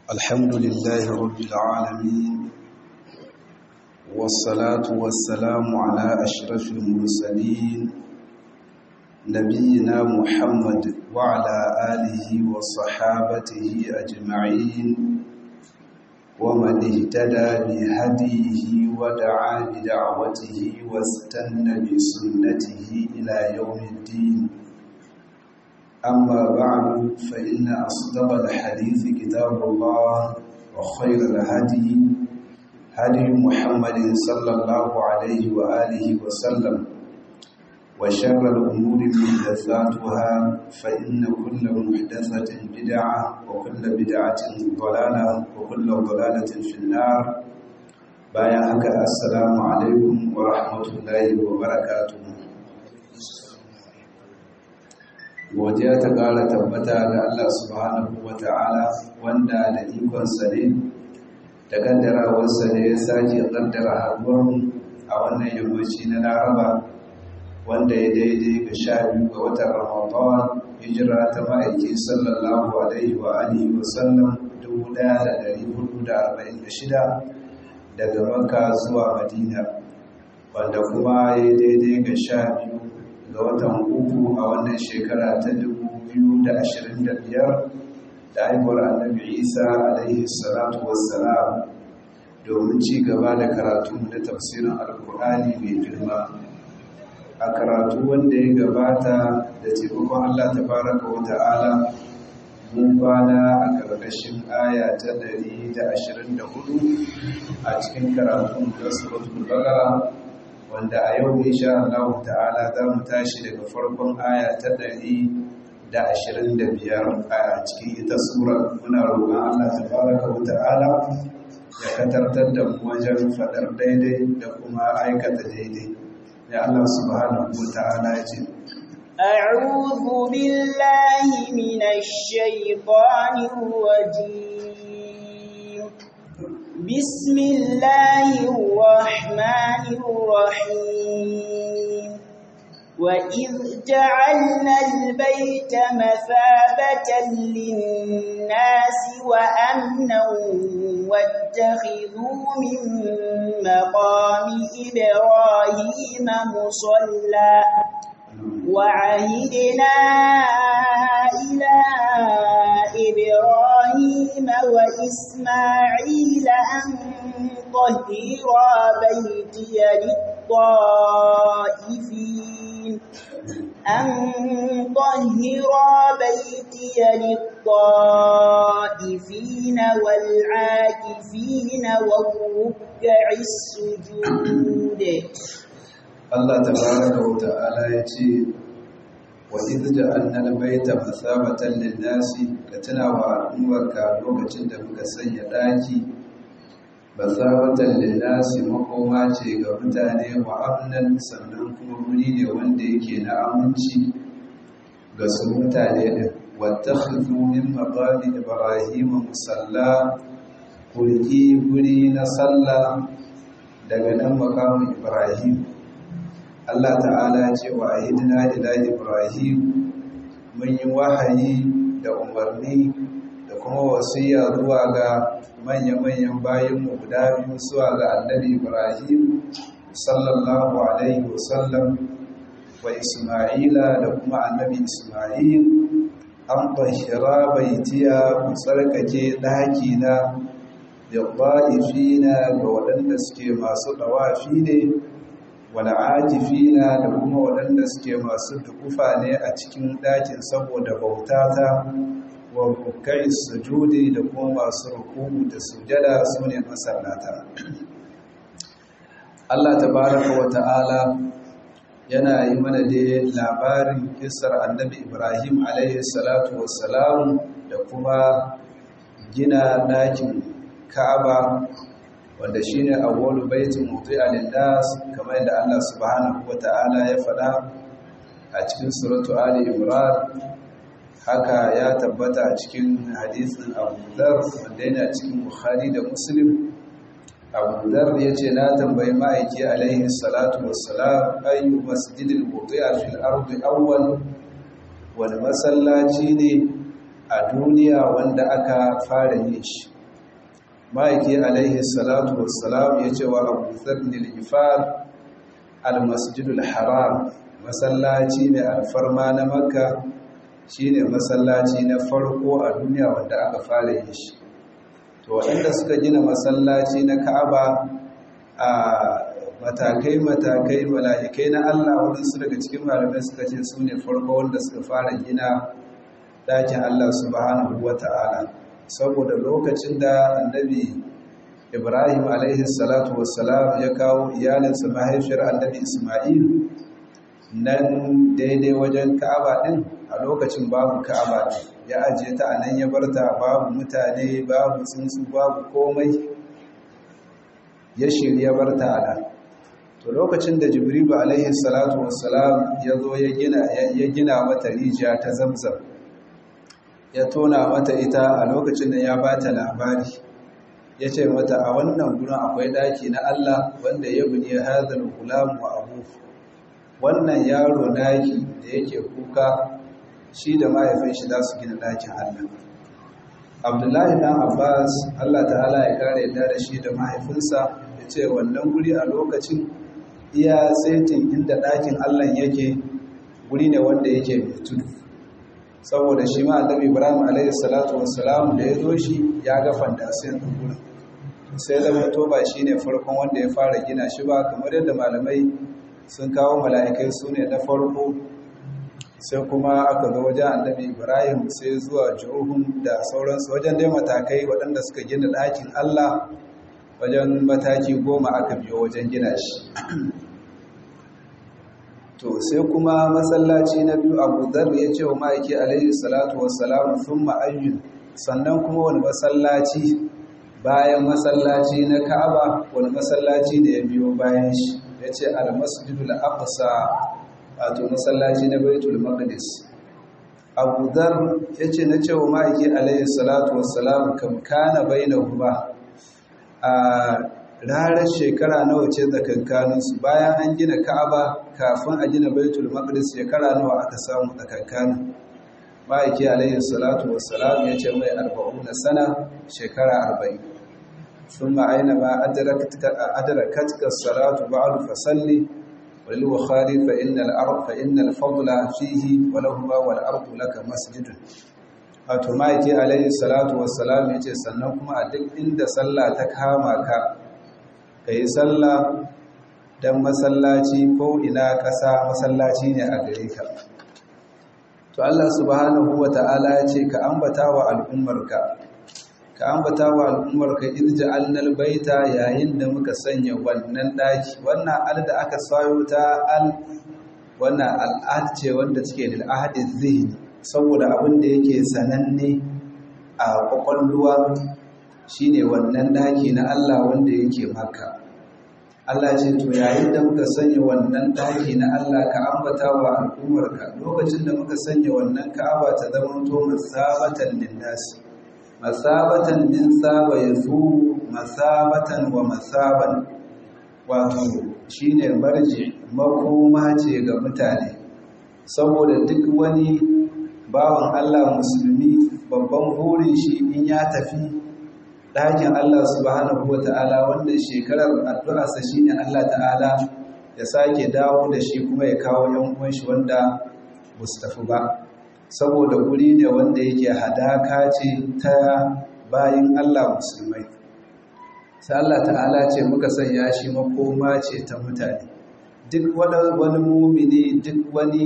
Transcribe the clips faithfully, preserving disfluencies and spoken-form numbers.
الحمد لله رب العالمين والصلاة والسلام على أشرف المرسلين نبينا محمد وعلى آله وصحابته أجمعين ومن اهتدى بهديه ودعا بدعوته واستنى بسنته إلى يوم الدين. أما بعد فإن أصدق الحديث كتاب الله وخير الهدي هدي محمد صلى الله عليه وآله وسلم وشر الأمور محدثاتها فإن كل محدثة بدعة وكل بدعة ضلالة وكل ضلالة في النار. بايعك السلام عليكم ورحمة الله وبركاته. godiya ta ƙara tabbata ga Allah subhanahu wa ta'ala wanda da ikonsa ne da ƙaddarawarsa ne ya sake ƙaddara haɗuwarmu a wannan yammaci na Laraba wanda ya daidai ga sha biyu ga watan Ramadan hijira ta ma'aiki sallallahu alaihi wa alihi wa sallam dubu ɗaya da ɗari hudu da arba'in da shida daga Makka zuwa Madina, wanda kuma ya daidai ga sha biyu ga watan uku a wannan shekara ta dubu biyu da ashirin da biyar da haihuwar annabi Isa alaihi salatu wassalam domin ci gaba da karatu da tafsirin alkur'ani mai girma. A karatu wanda ya gabata da taimakon Allah tabaraka wa ta'ala mun kwana a ƙarƙashin aya ta ɗari da ashirin da hudu a cikin karatun da suratul Baqara, wanda a yau insha Allah ta'ala za mu tashi daga farkon aya ta ɗari da ashirin da biyar a cikin ita sura. Muna roƙon Allah tabaraka wa ta'ala ya katartar da mu wajen faɗar daidai da kuma aikata daidai. Ya Allah subhanahu wa ta'ala ya ce أعوذ بالله من الشيطان الرجيم بسم الله الرحمن الرحيم وإذ جعلنا البيت مثابة للناس وأمنا واتخذوا من مقام إبراهيم مصلى وعهدنا إلى إبراهيم وإسماعيل أن طهرا بيتي للطائفين أن طهرا بيتي للطائفين والعاكفين والركع السجود. Allah tabaraka wa ta'ala ya ce wa idh ja'alna al-bayta mathabatan lin-nasi, ka tuna wa al'ummarka lokacin da muka sanya daki mathabatan lin-nasi makoma ce ga mutane wa amnan, sannan kuma wuri ne wanda yake na aminci ga su mutane din. wattakhidhu min maqami ibrahim musalla, kulki guri na sallah daga nan maqamin ibrahim. Allah ta'ala ce wa ahidina ila Ibrahim, mun yi wahayi da umarni da kuma wasiya zuwa ga manya-manyan bayinmu guda biyu zuwa ga annabi Ibrahim sallallahu alaihi wasallam wa Isma'ila da kuma annabi Isma'il, an tahira baitiya ku tsarkake ɗakina da ba'ifina ga waɗanda suke masu ɗawafi ne, wal'ajifina da kuma waɗanda suke masu dukufa ne a cikin ɗakin saboda bautata, wa rukai sujudi da kuma masu ruku'u da sujada su ne masallata. Allah tabaraka wa ta'ala yana yi mana da labarin kisar annabi Ibrahim alaihi salatu wassalam da kuma gina ɗakin Ka'aba, wanda shi ne awwalu baitin wudi'a lin-nas, kamar yadda Allah subhanahu wata'ala ya faɗa a cikin suratu Ali Imran. Haka ya tabbata a cikin hadisin Abu Dharr wanda yana cikin Bukhari da Muslim. Abu Dharr yace na tambayi ma'aiki alaihi salatu wassalam, ayyu masjidil wudi'a fil ardi awwal, wani masallaci ne a duniya wanda aka fara yin shi. ma'aiki alaihi salatu wassalam ya ce wa Abu Dharr al-Ghifar al-Masjidul Haram masallaci mai alfarma na Makka shine masallaci na farko a duniya wanda aka fara yin shi. To waɗanda suka gina masallaci na Ka'aba a matakai-matakai mala'ikai na Allah waɗansu daga cikin malamai suka ce su ne farko wanda suka fara gina ɗakin Allah subhanahu wa ta'ala, saboda lokacin da annabi Ibrahim alaihi salatu wassalam ya kawo iyalinsa mahaifiyar annabi Ismail nan daidai wajen Ka'aba ɗin, a lokacin babu Ka'aba ɗin, ya ajiye ta a nan ya barta, babu mutane, babu tsuntsu, babu komai, ya shirya barta a nan. To lokacin da Jibrilu alaihi salatu wassalam ya zo ya gina ya gina mata rijiya ta Zamzam, ya tona mata ita, a lokacin da ya bata labari ya ce mata a wannan gurin akwai daki na Allah wanda ya buni hadal gulam wa abu, wannan yaro naki da yake kuka shi da mahaifin shi za su gina dakin Allah. Abdullahi dan Abbas Allah ta'ala ya kare yadda da shi da mahaifinsa ya ce wannan guri a lokacin iya saitin inda ɗakin Allah yake guri ne wanda yake mai tudu, saboda shi ma annabi Ibrahim alaihi salatu wassalam da ya zo shi ya ga fandasiyan ɗin gurin, sai zama to ba shi ne farkon wanda ya fara gina shi ba, kamar yadda malamai sun kawo mala'ikai su ne na farko, sai kuma aka zo wajen annabi Ibrahim sai zuwa Juhum da sauransu, wajen dai matakai waɗanda suka gina ɗakin Allah wajen mataki goma aka biyo wajen gina shi. To sai kuma masallaci na biyu Abu Dharr ya ce wa ma'aiki alaihi salatu wassalam thumma ayyun, sannan kuma wani masallaci bayan masallaci na Ka'aba, wani masallaci da ya biyo bayan shi, ya ce al-Masjidul Aqsa, wato masallaci na Baitul Maqdis. Abu Dharr ya ce na ce wa ma'aiki alaihi salatu wassalam kam kana bainahuma, a ranar shekara nawa ce tsakankaninsu, bayan an gina Ka'aba kafin a gina Baitul Maqdis shekara nawa aka samu tsakankanin. Ma'aiki alaihi salatu wassalam ya ce mai arba'una sana, shekara arba'in. thumma aina ma adrakatka adrakatka as-salatu ba'du fasalli wal bukhari fa inna al-ard fa inna al-fadla fihi wa lahu wal ardu laka masjidun. Wato ma'aiki alaihi salatu wassalam ya ce sannan kuma a duk inda sallah ta kama ka ka yi sallah, don masallaci ko ina ƙasa masallaci ne a gare ka. To Allah subhanahu wa ta'ala ya ce ka ambata wa al'ummarka, ka ambata wa al'ummarka irja annal baita, yayin da muka sanya wannan ɗaki, wannan al da aka sayo ta al, wannan al'ad ce wanda take da al'adin zihni, saboda abin da yake sananne a kwakwalwa shine wannan daki na Allah wanda yake Makka. Allah ce to yayin da muka sanya wannan daki na Allah ka ambata wa al'ummarka, lokacin da muka sanya wannan Ka'aba ta zama to masabatan linnas, masabatan min saba yazu, masabatan wa masaban, wato shine marji, makoma ce ga mutane, saboda duk wani bawan Allah musulmi babban burin shi in ya tafi ɗakin Allah subhanahu wa ta'ala, wanda shekarar addu'arsa shi ne Allah ta'ala ya sake dawo da shi kuma ya kawo ‘yan uwanshi wanda ba su tafi ba, saboda guri ne wanda yake hadaka ce ta bayin Allah musulmai. Sai Allah ta'ala ce muka sanya shi makoma ce ta mutane, duk wani mumini, duk wani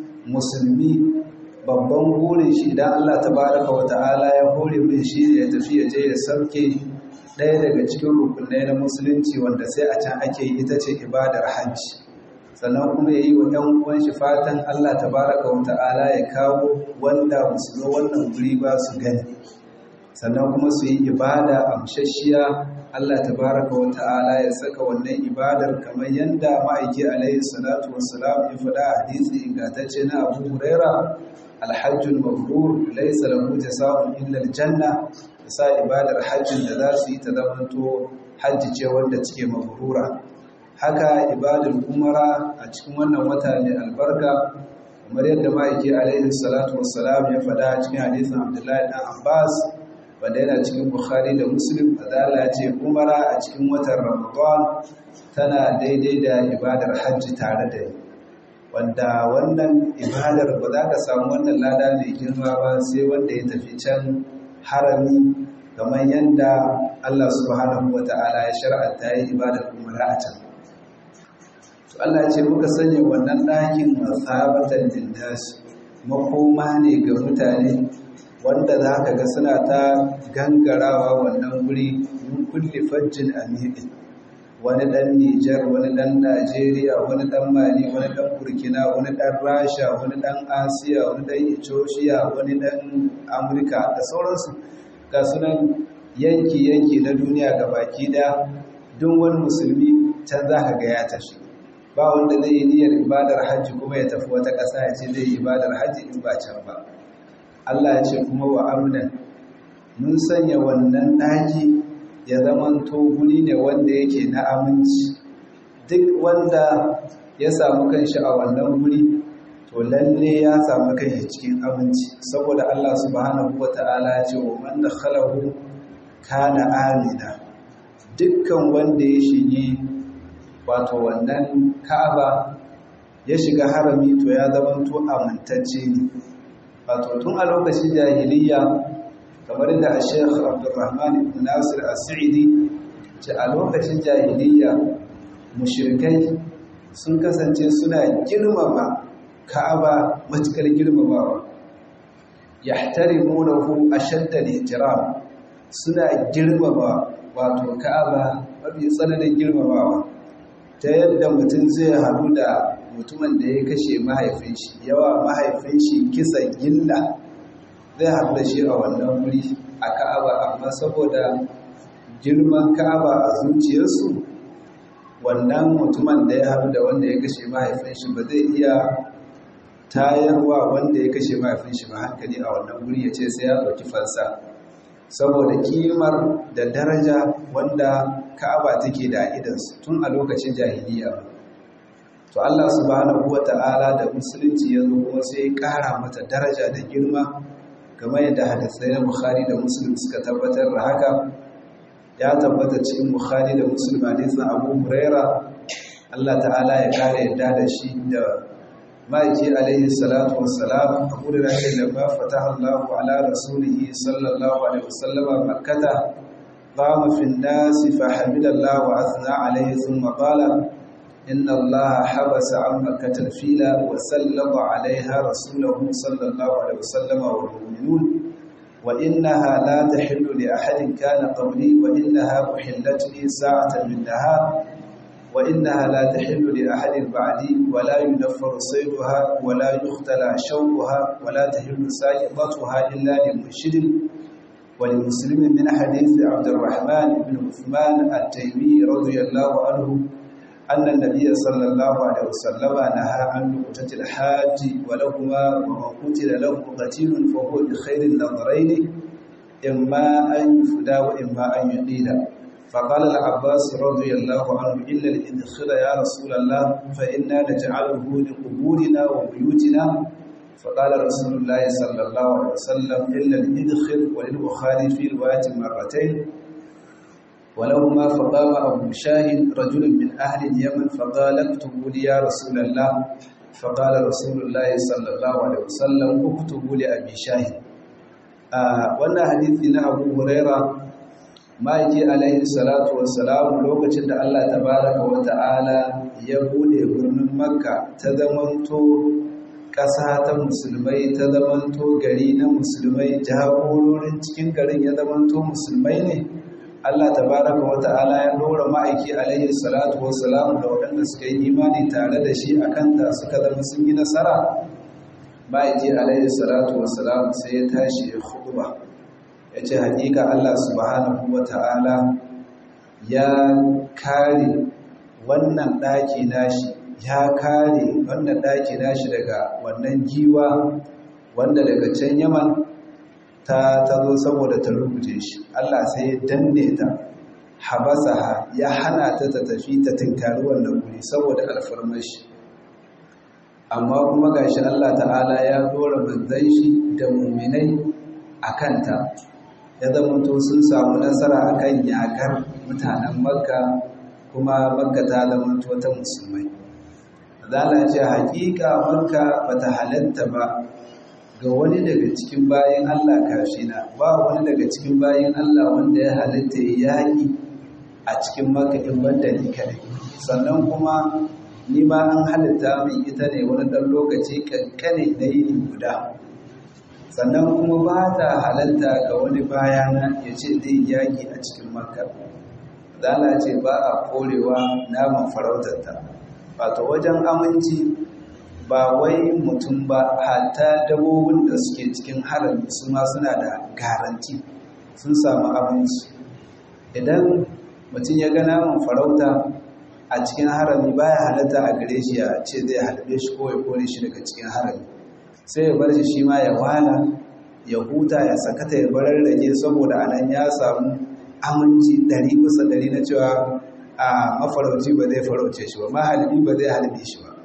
musulmi babban burin shi idan Allah tabaraka wa ta'ala ya hore min shi ya tafi ya je ya sauke ɗaya daga cikin rukunai na musulunci wanda sai a can ake yi, ita ce ibadar hajji, sannan kuma ya yi wa ‘yan uwan shi fatan Allah tabaraka wa ta'ala ya kawo wanda musu zo wannan guri ba su gani, sannan kuma su yi ibada amshashiya, Allah tabaraka wa ta'ala ya saka wannan ibadar kamar yanda ma'aiki alaihi salatu wassalam ya faɗa a hadisi ingantacce na Abu Huraira, alhajjul mabrur laysa lahu jazaa'un illa aljanna, sa ibadar hajjin da za su yi ta zamanto hajji ce wanda take mabrura. Haka ibadar umara a cikin wannan wata ne albarka, kamar yadda ma'aiki alaihi salatu wassalam ya faɗa cikin hadisin Abdullahi dan Abbas, wanda yana cikin Bukhari da Muslim azala ce umara a cikin watan Ramadan tana daidai da ibadar hajji tare da wanda wannan ibadar ba za ka samu wannan lada mai girma ba sai wanda ya tafi can harami kamar yadda Allah subhanahu wata'ala ya shar'anta yi ibadar umara a can. To Allah ya ce muka sanya wannan ɗakin masabatan linnas makoma ne ga mutane wanda za ka ga suna ta gangarawa wannan guri min kulli fajjin amiqin, wani ɗan Nijar, wani ɗan Najeriya, wani ɗan Mali, wani ɗan Burkina, wani ɗan Rasha, wani ɗan Asiya, wani ɗan Ethiopia, wani ɗan Amurka da sauransu ga sunan yanki-yanki na duniya ga baki ɗaya. Duk wani musulmi can za ka ga ya tashi, ba wanda zai yi niyyar ibadar hajji kuma ya tafi wata ƙasa ya ce zai yi ibadar hajji in ba can ba. Allah ya ce kuma wa amnan mun sanya wannan ɗaki ya zamanto guri ne wanda yake na aminci. Duk wanda ya samu kanshi a wannan guri to lalle ya samu kanshi cikin aminci, saboda Allah subhanahu wata'ala ya ce wa man dakhalahu kana amina. Dukkan wanda ya shige wato wannan Ka'aba ya shiga harami to ya zamanto amintacce ne. Wato tun a lokacin jahiliya kamar da Sheikh Abdulrahman ibn Nasir As-Sa'idi ce a lokacin jahiliya mushrikai sun kasance suna girmama Ka'aba matukar girmamawa, yahtarimunahu ashadda al-ihtiram, suna girmama wato Ka'aba mafi tsananin girmamawa, ta yadda mutum zai haɗu da mutumin da ya kashe mahaifin shi, yawa mahaifin shi kisan gilla, zai haɗu da shi a wannan wuri a Ka'aba, amma saboda girman Ka'aba a zuciyarsu wannan mutumin da ya haɗu da wanda ya kashe mahaifin shi ba zai iya tayarwa wanda ya kashe mahaifin shi ba hankali a wannan wuri ya ce sai ya ɗauki fansa, saboda kimar da daraja wanda Ka'aba take da idansu tun a lokacin jahiliya. To Allah subhanahu wata'ala da musulunci ya zo kuma sai ya ƙara mata daraja da girma, kamar yadda hadisai na Bukhari da Muslim suka tabbatar da haka. Ya tabbata cikin Bukhari da Muslim hadisin Abu Huraira, Allah ta'ala ya ƙara yadda da shi da ma'aiki alaihi salatu wassalam. Abu Huraira ce da ba fataha Allahu ala rasulihi sallallahu alaihi wasallama makkata qama fi an-nas fa hamidallahu wa athna alaihi thumma qala inna Allaha habasa an makkata al-fila wa sallata alaiha rasulahu sallallahu alaihi wasallama wal mu'minun wa innaha la tahillu li ahadin kana qabli wa innaha uhillat li sa'atan min nahar وإنها لا تحل لأحد بعدي ولا ينفر صيدها ولا يختلى شوكها ولا تحل ساقطتها إلا لمرشد. ولمسلم من حديث عبد الرحمن بن عثمان التيمي رضي الله عنه أن النبي صلى الله عليه وسلم نهى عن لقطة الحاج ولهما ومن قتل له قتيل فهو بخير النظرين إما أن يفدى وإما أن يقيل. فقال العباس رضي الله عنه إلا الإدخل يا رسول الله فإنا نجعله لقبورنا وبيوتنا. فقال رسول الله صلى الله عليه وسلم إلا الإدخل. وللبخاري في رواية مرتين ولهما. فقام أبو شاهد رجل من أهل اليمن فقال اكتبوا لي يا رسول الله. فقال رسول الله صلى الله عليه وسلم اكتبوا لأبي شاهد. آه وانا حديثنا أبو هريرة ma'aiki alaihi salatu wassalam lokacin da Allah tabaraka wa ta'ala ya bude birnin Makka ta zamanto ƙasa ta musulmai, ta zamanto gari na musulmai, jagororin cikin garin ya zamanto musulmai ne, Allah tabaraka wa ta'ala ya dora ma'aiki alaihi salatu wassalam da waɗanda suka yi imani tare da shi akan ta suka zama sun yi nasara. Ma'aiki alaihi salatu wassalam sai ya tashi ya khutba, ya ce haƙiƙa Allah subhanahu wa ta'ala ya kare wannan ɗaki nashi, ya kare wannan ɗaki nashi daga wannan giwa wanda daga can Yaman ta tazo saboda ta rubuce shi. Allah sai ya danne ta, habasaha, ya hana ta ta tafi ta tinkari wannan guri saboda alfarmashi. Amma kuma gashi Allah ta'ala ya dora manzon shi da muminai a kanta. ya zamanto sun samu nasara akan yakar mutanen makka kuma makka ta zamanto ta musulmai. Zala ce hakika makka bata halatta ba ga wani daga cikin bayin Allah kafina, ba wani daga cikin bayin Allah wanda ya halatta ya yaƙi a cikin makka in banda ni kadai. Sannan kuma ni ma an halitta min ita ne wani ɗan lokaci kankane na yini guda. Sannan kuma ba ta halatta ga wani bayana ya ce zai yaƙi a cikin makka. Zala ce ba a korewa naman farautarta. Wato wajen aminci ba wai mutum ba, hatta dabbobin da suke cikin harami su ma suna da garanti, sun samu aminci. Idan mutum ya ga naman farauta a cikin harami baya halatta a gare shi ya ce zai halbe shi ko ya kore shi daga cikin harami, sai ya bar shi shi ma ya wala ya huta ya sakata ya barar rage, saboda anan ya samu aminci ɗari bisa ɗari na cewa a mafarauci ba zai farauce shi ba, mahalbi ba zai halbe shi ba.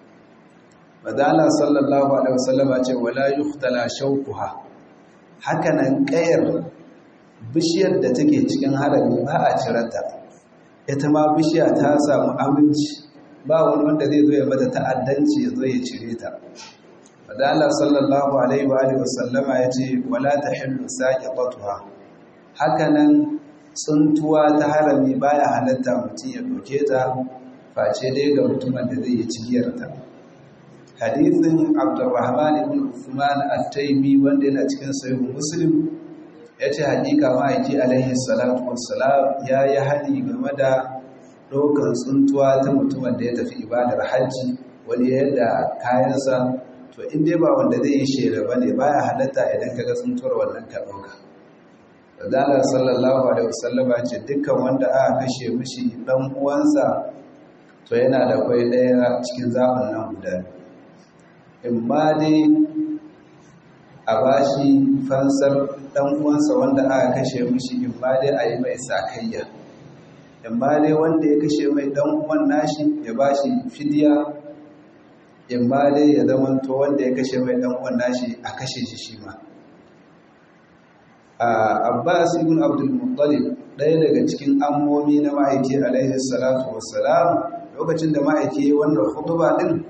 Madala sallallahu alaihi wasallama ce wala yuhtala shawquha, hakanan kayar bishiyar da take cikin harami ba a cirata. Ita ma bishiya ta samu aminci, ba wani wanda zai zo ya mata ta'addanci ya zo ya cire ta. Madala sallallahu alaihi wa alihi wasallama yace wala tahillu saqitatuha, hakanan tsuntuwa ta harami baya halatta mutum ya doke ta face dai ga mutumin da zai yi cigiyar ta. Hadithin Abdurrahman ibn Uthman at-Taymi wanda yana cikin sahih Muslim yace hakika ma'aiki alaihi salatu wassalam ya yi hali game da ɗaukar tsuntuwa ta mutumin da ya tafi ibadar hajji, wani yadda kayansa, to in dai ba wanda zai yi shela bane baya halatta idan kaga tsuntuwar wannan ka ɗauka. Radala sallallahu alaihi wasallama ce dukkan wanda aka kashe mishi dan uwansa to yana da kai ɗaya cikin zaɓin nan guda, in ma dai a bashi fansar dan uwansa wanda aka kashe mishi, in ma dai a yi mai sakayya, in ma dai wanda ya kashe mai dan uwan nashi ya bashi fidiya, in ma dai ya zamanto wanda ya kashe mai dan uwan nashi a kashe shi shi ma. Abbas ibn Abdul Muttalib ɗaya daga cikin ammomi na ma'aiki alaihi salatu wassalam, lokacin da ma'aiki wannan khutba din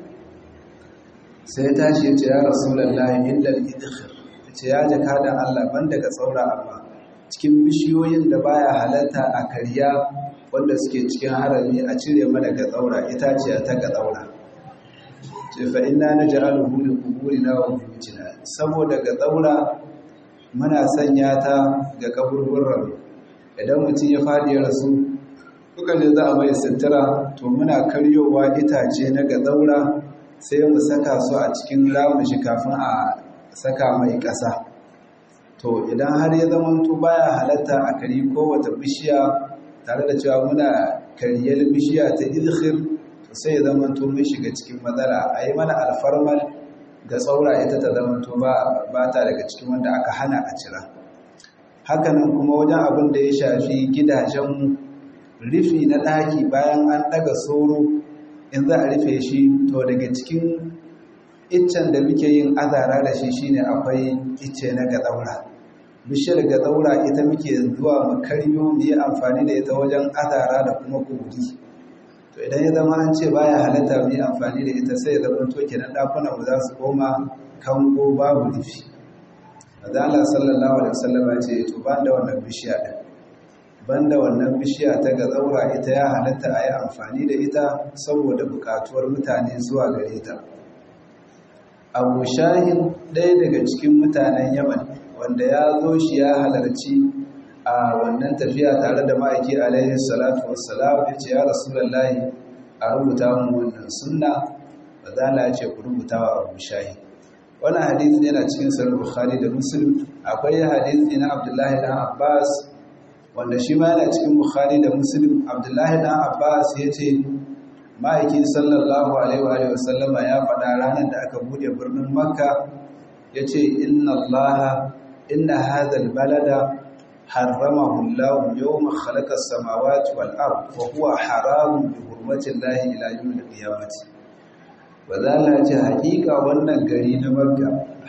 sai ya tashi ya ce ya Rasulullahi illa al-idkhir, ce ya jaka da Allah ban daga tsaura, amma cikin bishiyoyin da baya halatta a karya wanda suke cikin harami a cire mana ga tsaura, itaciya ta ga tsaura. Ce fa inna naj'aluhu li quburina wa buyutina, saboda ga tsaura muna sanya ta ga kaburburran, idan mutum ya fadi ya rasu kuka ne za a mai sutura, to muna karyowa itace na ga tsaura sai mu saka su a cikin ramin shi kafin a saka mai ƙasa. To idan har ya zama to baya halatta a kari kowace bishiya tare da cewa muna kariyar bishiya ta idkhir, to sai ya zama to mun shiga cikin matsala. A yi mana alfarmal ga tsaura ita ta zama to ba ta daga cikin wanda aka hana a cira. Hakanan kuma wajen abin da ya shafi gidajen rufi na ɗaki, bayan an ɗaga soro in za a rufe shi, to daga cikin iccen da muke yin azara da shi shine akwai icce na gadaura. Bishiyar gadaura ita muke zuwa mu karyo mu yi amfani da ita wajen azara da kuma kuri. To idan ya zama an ce baya halatta mu yi amfani da ita, sai ya zama to kenan dakunan mu za su koma kango babu rufi. Allah sallallahu alaihi wasallam ya ce to ban da wannan bishiya din, banda wannan bishiya ta gadaura ita ya halatta a yi amfani da ita saboda bukatuwar mutane zuwa gare ta. Abu Shahin ɗaya daga cikin mutanen Yaman wanda ya zo shi ya halarci a wannan tafiya tare da ma'aiki alaihi salatu wassalam, ya ce ya Rasulullahi a rubuta mu wannan sunna, ba za na ce ku rubuta wa Abu Shahin. Wannan hadisi yana cikin sahih Bukhari da Muslim. Akwai hadisi na Abdullahi dan Abbas wanda shi ma yana cikin Bukhari da Muslim. Abdullahi dan Abbas ya ce ma'aikin sallallahu alaihi wa sallama ya faɗa ranar da aka bude birnin Makka, ya ce inna allaha inna hadha albalada harramahu Allah yawma khalaqa as-samawati wal ard wa huwa haramun bi hurmati Allah ila yawm al-qiyamah. Wadala ce hakika wannan gari na Makka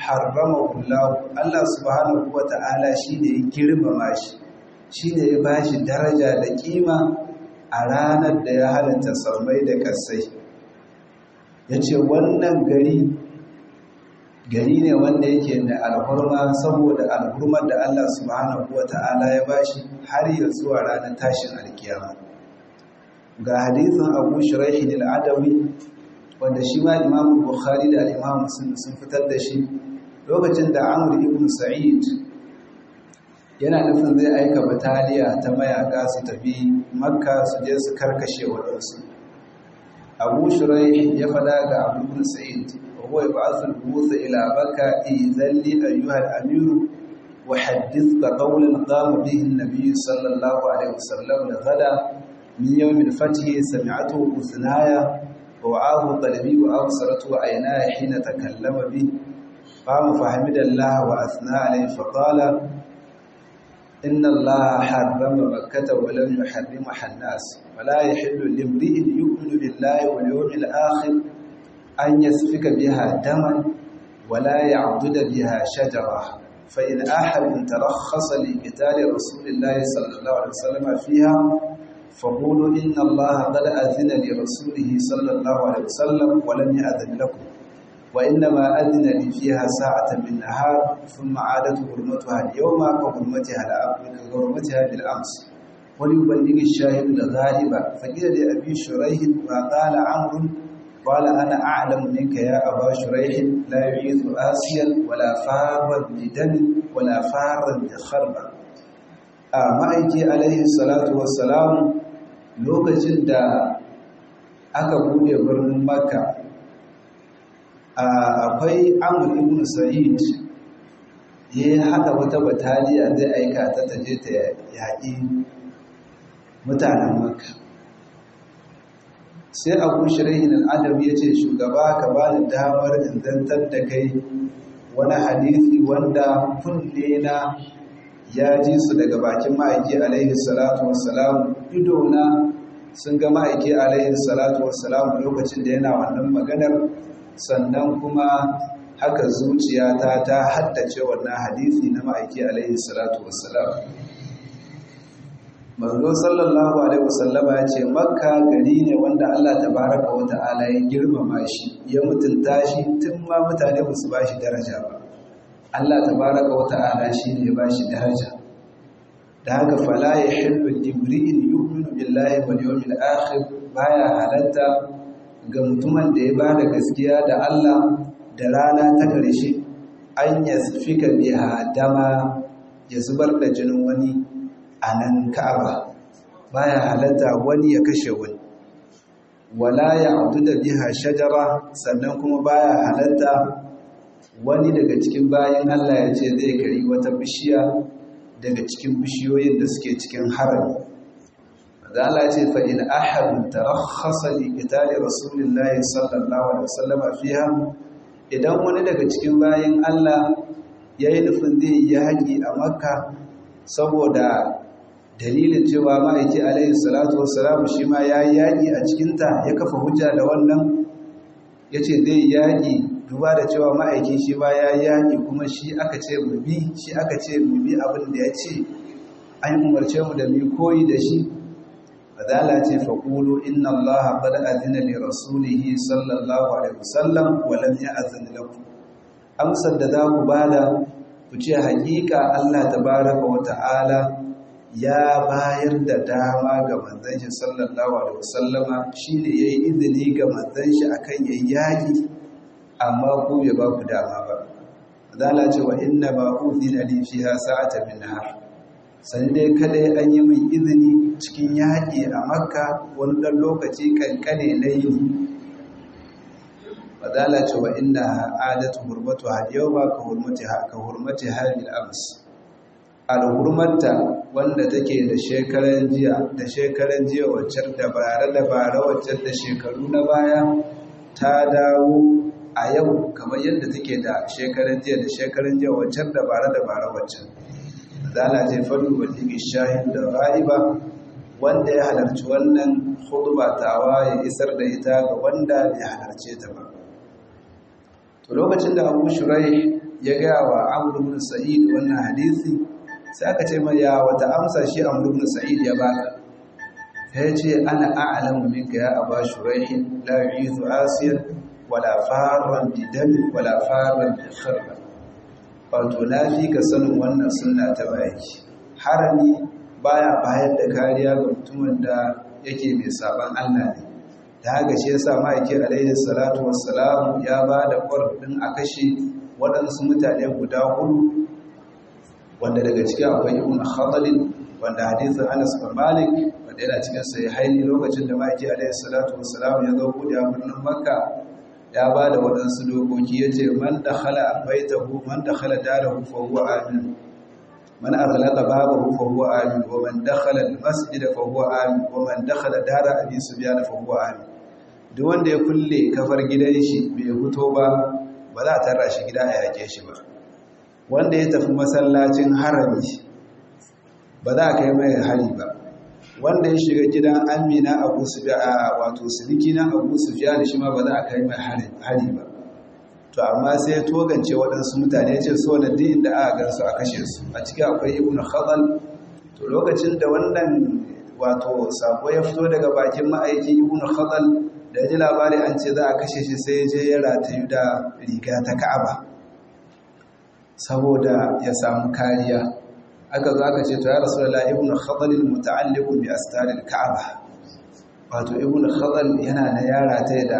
harramahu Allah Allah subhanahu wata'ala shine ya girmama shi shine ya bashi daraja da kima a ranar da ya halitta sammai da ƙasai yace wannan gari gari ne wanda yake da alhurma saboda alhurmar da Allah subhanahu wata'ala ya bashi har ya zuwa ranar tashin alkiyama ga hadisin Abu Shuraih al-Adawi wanda shi ma Imam Bukhari da Imam Muslim sun fitar da shi lokacin da Amr ibn Sa'id yana nufin zai aika bataliya ta mayaka su tafi Makka su je su karkashe wadansu Abu Shuraih ya fada ga Abu ibn Sa'id وهو يبعث البعوث إلى مكة إذن لي أيها الأمير وحدثك قولا قام به النبي صلى الله عليه وسلم لغدا من يوم الفتح سمعته أذناي ووعاه قلبي وأبصرته عيناي حين تكلم به قام فحمد الله وأثنى عليه فقال إن الله حرم مكة ولم يحرمها الناس ولا يحل لامرئ يؤمن بالله واليوم الآخر أن يسفك بها دما ولا يعضد بها شجرة فإن أحد ترخص لقتال رسول الله صلى الله عليه وسلم فيها فقولوا إن الله قد أذن لرسوله صلى الله عليه وسلم ولم يأذن لكم وإنما أذن لي فيها ساعة من نهار ثم عادت حرمتها اليوم كحرمتها كحرمتها بالأمس وليبلغ الشاهد الغائب فقيل لأبي شريح وقال عمرو قال أنا أعلم منك يا أبا شريح لا يعيث آسيا ولا فارا بدم ولا فارا بخربة ma'aiki alaihi salatu wassalam lokacin da aka bude birnin Makka akwai Amr ibn Sa'id ya hada wata bataliya zai aika ta taje ta yaƙi mutanen Makka sai Abu Shuraih al-Adawi yace shugaba ka bani damar in dantar da kai wani hadisi wanda kunne na ya ji su daga bakin ma'aiki alaihi salatu wassalam idona sun ga ma'aiki alaihi salatu wassalam lokacin da yana wannan maganar sannan kuma haka zuciyata ta haddace wannan hadisi na ma'aiki alaihi salatu wassalam manzo sallallahu alaihi wasallam ya ce Makka gari ne wanda Allah tabaraka wa ta'ala ya girmama shi ya mutunta shi tun ma mutane ba su ba shi daraja ba Allah tabaraka wa ta'ala shi ne ya ba shi daraja da haka fala yahillu imri'in yu'minu billahi wal yawmil akhir baya halatta ga mutumin da ya bada gaskiya da Allah da rana ta ƙarshe an yasfika biha dama ya zubar da jinin wani a nan Ka'aba baya halatta wani ya kashe wani wala ya'duda biha shajara sannan kuma baya halatta wani daga cikin bayin Allah ya ce zai kari wata bishiya daga cikin bishiyoyin da suke cikin harami da Allah ce fa in ahadun tarakhasa li qitali rasulillahi sallallahu alaihi wasallam fiha idan wani daga cikin bayin Allah yayi nufin zai yi haƙi a Makka saboda dalilin cewa ma'aiki alaihi salatu wassalam shi ma yayi yaƙi a cikin ta ya kafa hujja da wannan yace zai yaƙi duba da cewa ma'aiki shi ba yayi yaƙi kuma shi aka ce mu bi shi aka ce mu bi abin da ya ce an umarce mu da mu koyi da shi fadala ce faqulu inna allaha qad adina li rasulihi sallallahu alaihi wasallam wa lam ya'zan lakum amsar da za ku bada ku ce haƙiƙa Allah tabaraka wa ta'ala ya bayar da dama ga manzon shi sallallahu alaihi wasallama shine yayi izini ga manzon shi akan yayi yaki amma ku bai ba ku dama ba zalla ce wa inna ma udhina li fiha sa'atan min nahar sai dai kada an yi min izini cikin yaki a Makka wani dan lokaci kankane na yini zalla ce wa inna adatu hurmatu had yawma ka hurmati ka hurmati hadil ams alhurmarta wanda take da shekaran jiya da shekaran jiya waccar da bare da bare waccar da shekaru na baya ta dawo a yau kamar yadda take da shekaran jiya da shekaran jiya waccar da bare da bare waccar zala ce fadu baligi shahid da ghaiba wanda ya halarci wannan khutba tawa ya isar da ita ga wanda bai halarce ta ba to lokacin da Abu Shuraih ya gaya wa Amr ibn Sa'id wannan hadisi sai aka ce mai ya wata amsa shi Amr ibn Sa'id ya baka sai ya ce ana a'lamu minka ya Aba Shuraih la yu'idhu asiyan wala farran bi dami wala farran bi kharba wato na fi ka sanin wannan sunna ta baki harami baya bayar da kariya ga mutumin da yake mai saban Allah ne da haka shi yasa ma'aikin alaihi salatu wassalam ya ba da ƙwarfin a kashe waɗansu mutane guda hudu wanda daga cikin akwai ibn khadalin wanda hadisin Anas bin Malik wanda yana cikin sahihaini lokacin da ma'aikin alaihi salatu wassalam ya zo gudu a birnin Makka ya ba da waɗansu dokoki yace man dakhala baitahu man dakhala darahu fa huwa amin man aghlaqa babahu fa huwa amin wa man dakhala al-masjid fa huwa amin wa man dakhala dara abi sufyan fa huwa amin duk wanda ya kulle kafar gidan shi bai fito ba ba za ta tara shi gida a yake shi ba wanda ya tafi masallacin harami ba za ka yi mai hari ba wanda ya shiga gidan Amina Abu Sufyan wato sidiki na Abu Sufyan shi ma ba za ka yi mai hari ba to amma sai ya togance waɗansu mutane ce so da din da aka gansu a kashe su a cikin akwai Ibn Khadal to lokacin da wannan wato sako ya fito daga bakin ma'aiki Ibn Khadal da ji labari an ce za a kashe shi sai ya je ya ratayu da riga ta Ka'aba saboda ya samu kariya aka zo aka ce to ya Rasulullah Ibn Khadal muta'alliq bi astaril Ka'aba wato Ibn Khadal yana na yara ta da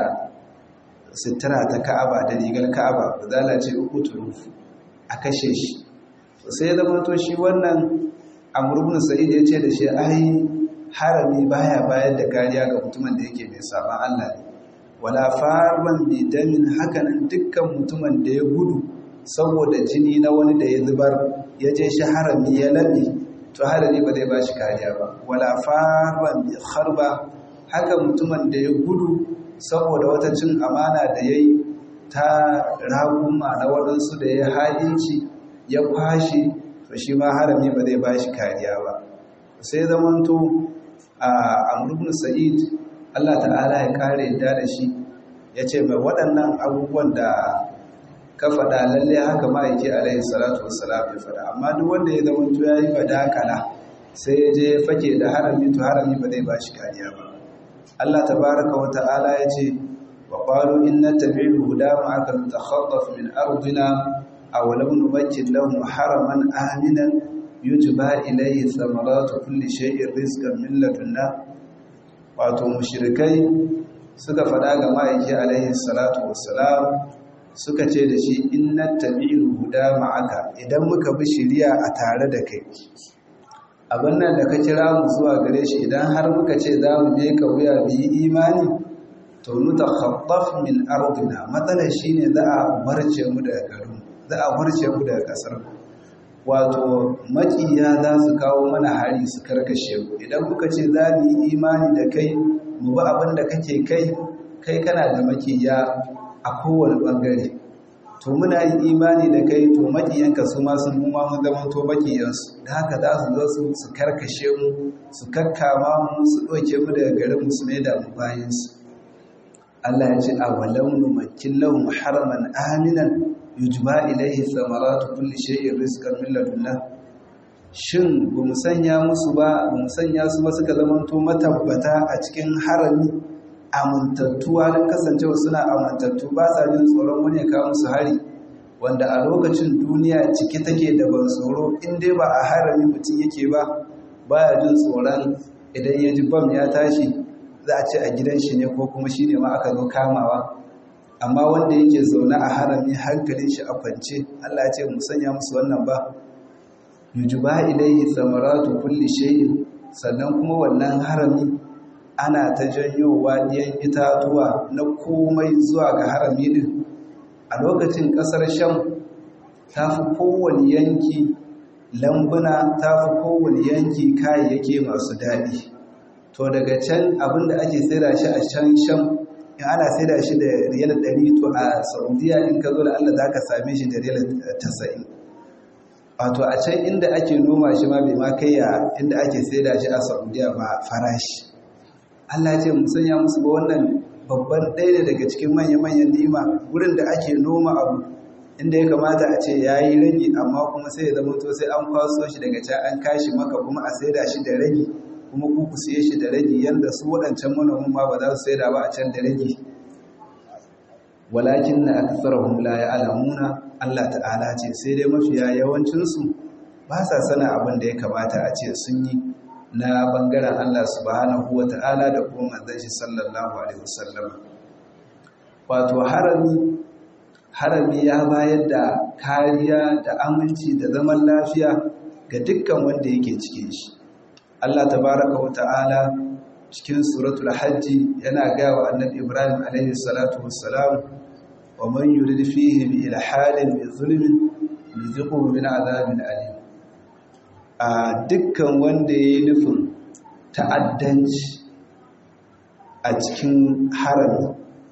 sitira ta Ka'aba da rigar Ka'aba ba za ce uku turufu a kashe shi sai ya zama to shi wannan Amr ibn Sa'id ya ce da shi ai harami baya bayar da kariya ga mutumin da yake mai saban Allah ne wala farban bi damin hakanan dukkan mutumin da ya gudu saboda jini na wani da ya zubar ya je shi harami ya labe to harami ba zai bashi kariya ba wala farban bi kharba haka mutumin da ya gudu saboda wata cin amana da ya yi ta raguma na waɗansu da ya haɗinci ya kwashe to shi ma harami ba zai ba shi kariya ba sai zamanto a amurbin sa'id Allah ta'ala ya kare yadda da shi ya ce mai waɗannan abubuwan da ka faɗa lalle haka ma'aiki alaihi salatu wassalam ya faɗa amma duk wanda ya zamanto ya yi badakala sai ya je fake da harami to harami ba zai ba shi kariya ba Allah tabaraka wa ta'ala yace wa qalu inna tabi'u huda ma'aka nutakhaffaf min ardina aw lam numakkid lahum haraman aminan yujba ilayhi thamaratu kulli shay'in rizqan min ladunna wato mushrikai suka fada ga ma'aiki alaihi salatu wassalam suka ce da shi inna tabi'u huda ma'aka idan muka bi shari'a a tare da kai abin nan da ka kira mu zuwa gare shi idan har muka ce za mu je ka wuya bi imani to nuta khaffaf min ardina matsalar shine za a barce mu daga garin za a barce mu daga kasar wato makiya za su kawo mana hari su karkashe mu idan kuka ce za mu yi imani da kai mu bi abin da kake kai kai kana da makiya a kowane bangare to muna yin imani da kai to makiyanka su ma sun numa mun zama to makiyansu da haka za su zo su su karkashe mu su kakkama mu su doke mu daga garin mu su maida mu bayan su Allah ya ce awalam numakkin lahum haraman aminan yujba ilayhi thamaratu kulli shay'in rizqan min ladunna shin bamu sanya musu ba bamu sanya su ba suka zama to matabbata a cikin harami amintattuwa don kasancewa suna amintattu ba sa jin tsoron wani ya kawo musu hari wanda a lokacin duniya cike take da ban tsoro in dai ba a harami mutum yake ba baya jin tsoron idan ya ji bam ya tashi za a ce a gidan shi ne ko kuma shi ne ma aka zo kamawa amma wanda yake zaune a harami hankalin shi a kwance Allah ya ce mu sanya musu wannan ba yujuba ilayhi thamaratu kulli shay'in sannan kuma wannan harami ana ta janyowa ɗiyan itatuwa na komai zuwa ga harami din a lokacin ƙasar sham ta fi kowane yanki lambuna ta fi kowane yanki kayayyaki masu daɗi to daga can abinda ake saida shi a can sham in ana saida shi da riyal ɗari to a saudiya in ka zo da Allah za ka same shi da riyal tasa'in wato a can inda ake noma shi ma bai ma kai ya inda ake saida shi a saudiya ba farashi Allah ce mu sanya musu ba wannan babban ɗaya ne daga cikin manya-manyan ni'ima wurin da ake noma abu inda ya kamata a ce ya yi ragi amma kuma sai ya zama to sai an kwaso shi daga can an kashi maka kuma a saida shi da ragi kuma ku ku siye shi da ragi yanda su waɗancan manoman ma ba za su saida ba a can da ragi. Walakin na aktharuhum la ya'lamuna, Allah ta'ala ce sai dai mafiya yawancinsu ba sa sana abin da ya kamata a ce sun yi na bangaren Allah subhanahu wa ta'ala da kuma manzon shi sallallahu alaihi wasallam. Wato harami harami ya bayar da kariya da aminci da zaman lafiya ga dukkan wanda yake cikin shi. Allah tabaraka wa ta'ala cikin suratul hajji yana ga wa annabi Ibrahim alaihi salatu wassalam, wa man yurid fihi bi ilhadin bi zulmin nuziquhu min adhabin alim. A dukkan wanda yayi nufin ta'addanci a cikin harami,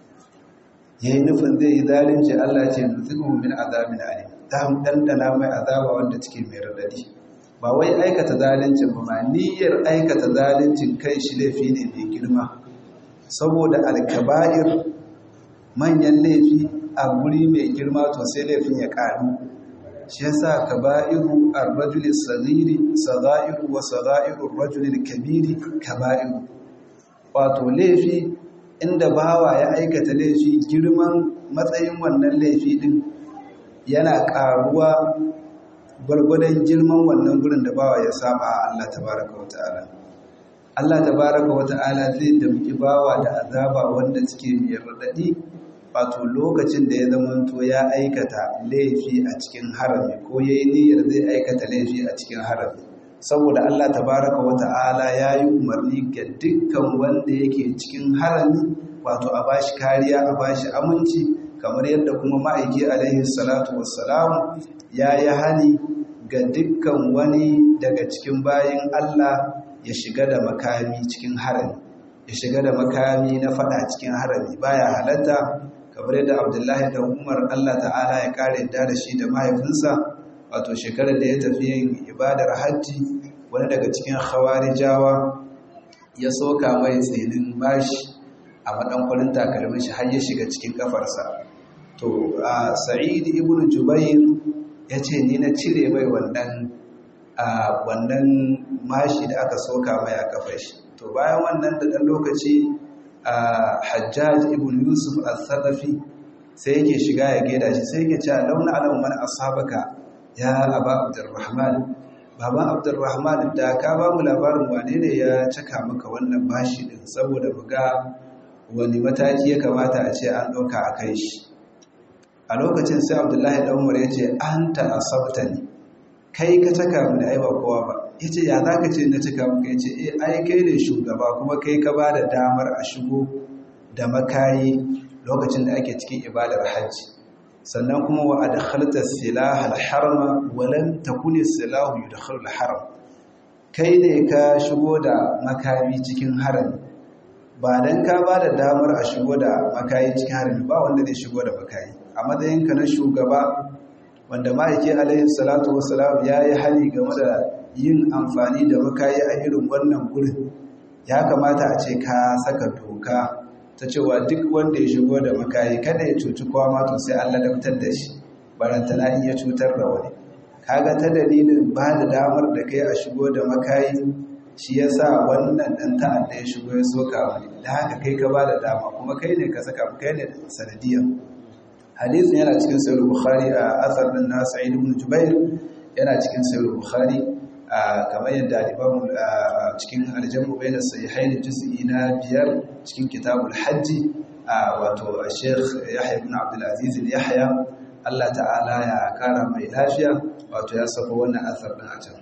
yayi nufin zai yi zalunci, Allah ce nuziquhu min adhabin alim, ta dandana mai azaba wanda take mai radadi. Ba wai aikata zalunci ba, ma niyyar aikata zaluncin kai shi laifi ne mai girma, saboda alkaba'ir manyan laifi a guri mai girma to sai laifin ya ƙaru. Shi yasa kaba'iru ar-rajuli as-saghiri sagha'iru wa sagha'iru ar-rajuli al-kabiri kaba'iru. Wato laifi inda bawa ya aikata laifi, girman matsayin wannan laifi din yana ƙaruwa gwargwadon girman wannan gurin da bawa ya saba a Allah tabaraka wa ta'ala. Allah tabaraka wa ta'ala zai damki bawa da azaba wanda suke mai radadi, wato lokacin da ya zamanto ya aikata laifi a cikin harami ko yayi niyyar zai aikata laifi a cikin harami. Saboda Allah tabaraka wa ta'ala ya yi umarni ga dukkan wanda yake cikin harami, wato a bashi kariya, a bashi aminci, kamar yadda kuma ma'aiki alaihi salatu wassalam ya yi hani ga dukkan wani daga cikin bayin Allah ya shiga da makami cikin harami, ya shiga da makami na fada cikin harami baya halatta. Kamar yadda Abdullahi da Umar Allah ta'ala ya kare da da shi da mahaifinsa, wato shekarar da ya tafi yin ibadar hajji, wani daga cikin khawarijawa ya soka mai tsinin bashi a madankulin takalmin shi har ya shiga cikin kafarsa. To a Sa'id ibn Jubair ya ce ni na cire mai wannan wannan mashi da aka soka mai a kafar shi. To bayan wannan da ɗan lokaci Hajjaj ibn Yusuf al-Thaqafi sai yake shiga ya gaida shi, sai yake cewa launa alam man ashabaka ya Aba Abdurrahman, baban Abdurrahman, da ka ba mu labarin wane ne ya caka maka wannan bashi din, saboda mu ga wani mataki ya kamata a ce an ɗauka a kai shi. A lokacin sai Abdullahi dan Umar ya ce anta asabtani, kai ka caka mu da ai ba kowa ba. Yace ya zaka ce na caka mu? Kai ce eh ai kai ne shugaba, kuma kai ka ba da damar a shigo da makayi lokacin da ake cikin ibadar hajji. Sannan kuma wa adkhalta silaha al-harama wa lam takun silahu yudkhalu al-haram, kai ne ka shigo da makami cikin harami, ba dan ka ba da damar a shigo da makayi cikin harami ba wanda zai shigo da makayi. A matsayinka na shugaba wanda ma'aiki alaihi salatu wasalam ya yi hali game da yin amfani da makayi a irin wannan gurin, ya kamata a ce ka saka doka ta cewa duk wanda ya shigo da makayi kada ya cuci kowa ma to sai Allah daftar da shi, barantana in ya cutar da wani. Kaga ta dalilin ba da damar da kai a shigo da makayi shi yasa wannan dan ta'adda ya shigo ya soka wani, da haka kai ka ba da dama kuma kai ne ka saka, kai ne sanadiyar. Hadisin yana cikin sahih Bukhari a asar din na Sa'id ibn Jubair, yana cikin sahih Bukhari kamar yadda Imam cikin al-Jam'u bayna sahihain juz'i na biyar cikin kitabul Hajj, wato Sheikh Yahya ibn Abdul Aziz al-Yahya Allah ta'ala ya kara mai lafiya, wato ya saka wannan asar din a can.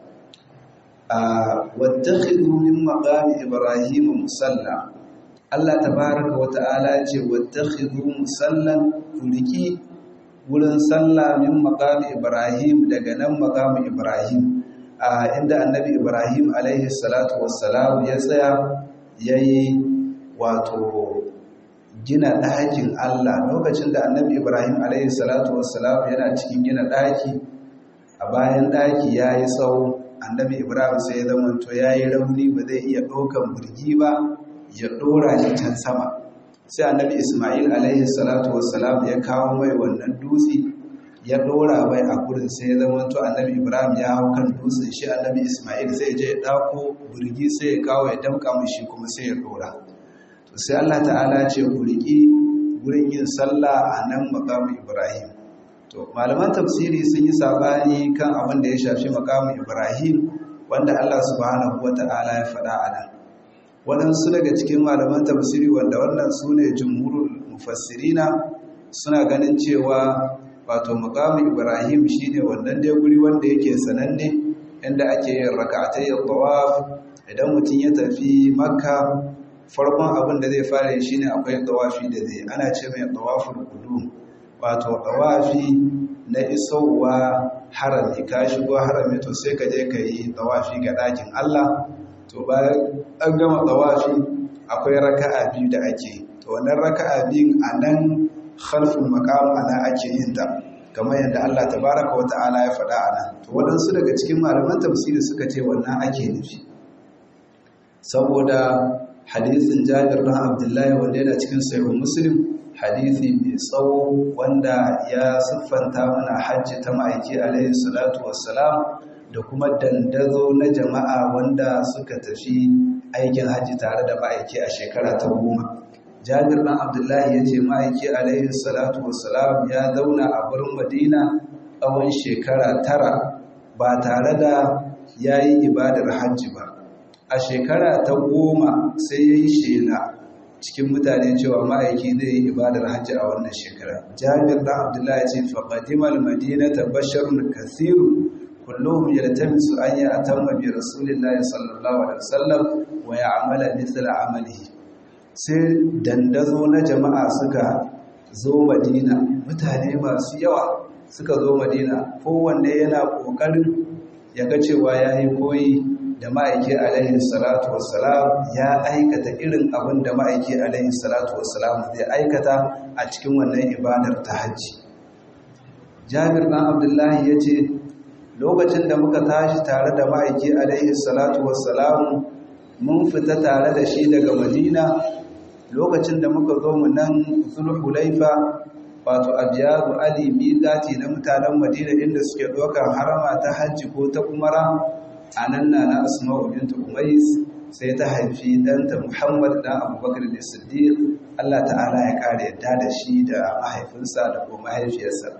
Wattakhidhu min maqami Ibrahim musalla, Allah tabaraka wa ta'ala ce wattakhidhu musallan, kuliki wurin sallah min maqami Ibrahim, daga nan maqami Ibrahim, inda annabi Ibrahim alaihi salatu wassalam ya tsaya yayi wato gina ɗakin Allah. Lokacin da annabi Ibrahim alaihi salatu wassalam yana cikin gina ɗaki, a bayan ɗaki yayi tsawo, annabi Ibrahim sai ya zama to yayi rauni, ba zai iya ɗaukan burgi ba ya ɗora shi can sama. Sai annabi Ismail alaihi salatu wassalam ya kawo mai wannan dutse ya dora bai a gurin sai ya zama to annabi Ibrahim ya hau kan dutsen shi annabi Ismail sai je ya dako burgi sai ya kawo ya damka mishi kuma sai ya dora to sai Allah ta'ala ce ku riki gurin yin sallah a nan maqamu Ibrahim. To malaman tafsiri sun yi sabani kan abin da ya shafi maqamu Ibrahim wanda Allah subhanahu wata'ala ya faɗa a nan. Waɗansu daga cikin malaman tafsiri wanda wannan su ne jumhurul mufassirina suna ganin cewa wato maqamu Ibrahim shine wannan dai guri wanda yake sananne inda ake yin rak'atay tawaf idan mutum ya tafi Makka farkon abin da zai fara yi shine akwai tawafi da zai ana ce mai tawaful qudum wato tawafi na isowa harami ka shigo harami to sai ka je ka yi tawafi ga dakin Allah to bayan an gama tawafi akwai raka'a biyu da ake to wannan raka'a biyun anan khalful maqam ana ake yin ta kamar yadda Allah tabaaraka wa ta'ala ya faɗa anan to wadansu daga cikin malaman tafsiri suka ce wannan ake nufi saboda hadisin Jabir bin Abdullah wanda yana cikin sahih Muslim hadisi mai tsawo wanda ya siffanta mana hajji ta ma'aiki alaihi salatu wassalam da kuma dandazo na jama'a wanda suka tafi aikin hajji tare da ma'aiki a shekara ta goma. Jabir bin Abdullah ya ce ma'aiki alaihi salatu wassalam ya zauna a birnin Madina tsawon shekara tara ba tare da ya yi ibadar hajji ba. A shekara ta goma sai ya yi shela cikin mutane cewa ma'aiki zai yi ibadar hajji a wannan shekara. Jabir bin Abdullah ya ce faqadimal madinata basharun kathirun kulluhum yaltamisu an ya'tamma bi rasulillahi sallallahu alaihi wasallam wa ya'mala mithla amalihi. Sai dandazo na jama'a suka zo Madina, mutane masu yawa suka zo Madina, kowanne yana kokarin ya ga cewa yayi koyi da ma'aiki alaihi salatu wassalam ya aikata irin abin da ma'aiki alaihi salatu wassalam zai aikata a cikin wannan ibadar ta hajji. Jabir ɗan Abdullahi ya ce lokacin da muka tashi tare da ma'aiki alaihi salatu wassalam mun fita tare da shi daga Madina lokacin da muka zo mu nan Zulhulaifa wato Abiyaru Ali miqati na mutanen Madina inda suke ɗaukar harama ta hajji ko ta umara. A nan na na Asma'u bintu Umais sai ta haifi ɗanta Muhammad ɗan Abubakar da Siddiq Allah ta'ala ya ƙara yadda da shi da mahaifinsa da kuma mahaifiyarsa.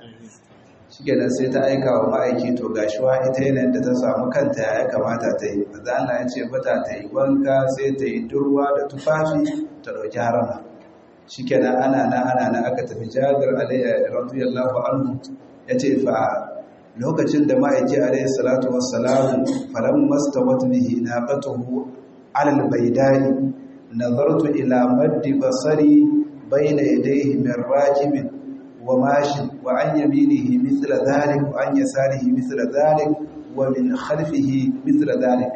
Shikenan sai ta aika wa ma'aiki to gashiwa ita yanayin da ta samu kanta ya kamata ta yi. Maza Allah ya ce bata ta yi wanka sai ta yi durwa da tufafi ta ɗauki harama. Shikenan ana na ana na aka tafi Jabir alayhi radiyallahu anhu ya ce fa lokacin da ma'aiki alaihi salatu wassalam falam mastawat bihi naqatuhu ala albaydai nazartu ila maddi basari bayna yadayhi min rakibin wa mashin wa an yaminihi mithla dhalik wa an yasarihi mithla dhalik wa min khalfihi mithla dhalik.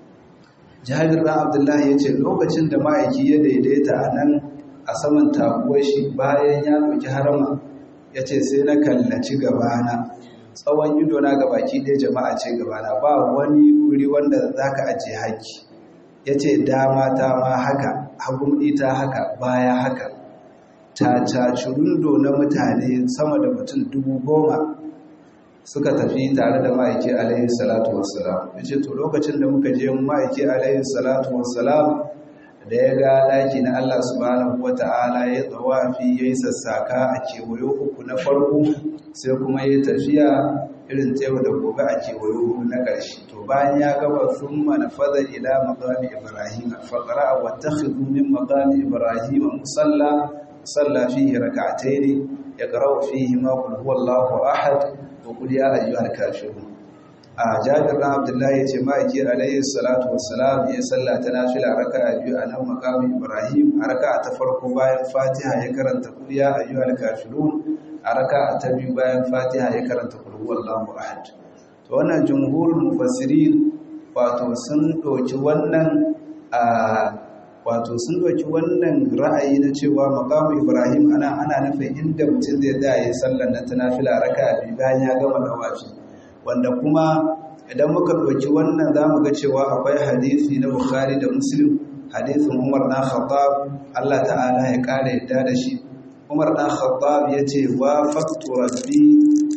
Jabir bin Abdullah yace lokacin da ma'aiki ya daidaita anan a saman taguwar shi bayan ya dauki harama yace sai na kallaci gabana tsawon ido na gabaki ɗaya jama'a ce gabana ba wani guri wanda za ka ajiye haƙƙi ya ce dama ta ma haka hagun ita haka baya haka ta cacurundo na mutane sama da mutum dubu goma suka tafi tare da ma'aiki alaihi salatu wassalam ya ce to lokacin da muka je ma'aiki alaihi salatu wassalam da ya ga ɗaki na Allah subhanahu wa ta'ala ya tsawafi ya yi sassaka a kewayo uku na farko sai kuma ya tafiya irin tewa da gobe a kewayo uku na ƙarshe to bayan ya gaba sun manafada ila maqami ibrahim faqara wa takhudhu min maqami ibrahim musalla salla fihi rak'atayn yaqra'u fihi ma qul huwallahu ahad wa qul ya ayyuhal kafirun. a Jabir bin Abdullah ya ce ma'aiki alaihi salatu wassalam ya sallata nafila raka'a biyu a nan maqami Ibrahim a raka'a ta farko bayan Fatiha ya karanta qul ya ayyuhal kafirun a raka'a ta biyu bayan Fatiha ya karanta qul huwallahu ahad. To wannan jumhurul mufassirin wato sun doki wannan a wato sun doki wannan ra'ayi na cewa maqami Ibrahim ana ana nufin inda mutum zai da ya sallar na nafila raka'a biyu bayan ya gama tawafi. Wanda kuma idan muka ɗauki wannan za mu ga cewa akwai hadisi na Bukhari da Muslim hadisin Umar ɗan Khattab Allah ta'ala ya ƙara yadda da shi. Umar ɗan Khattab ya ce wa faktu rabbi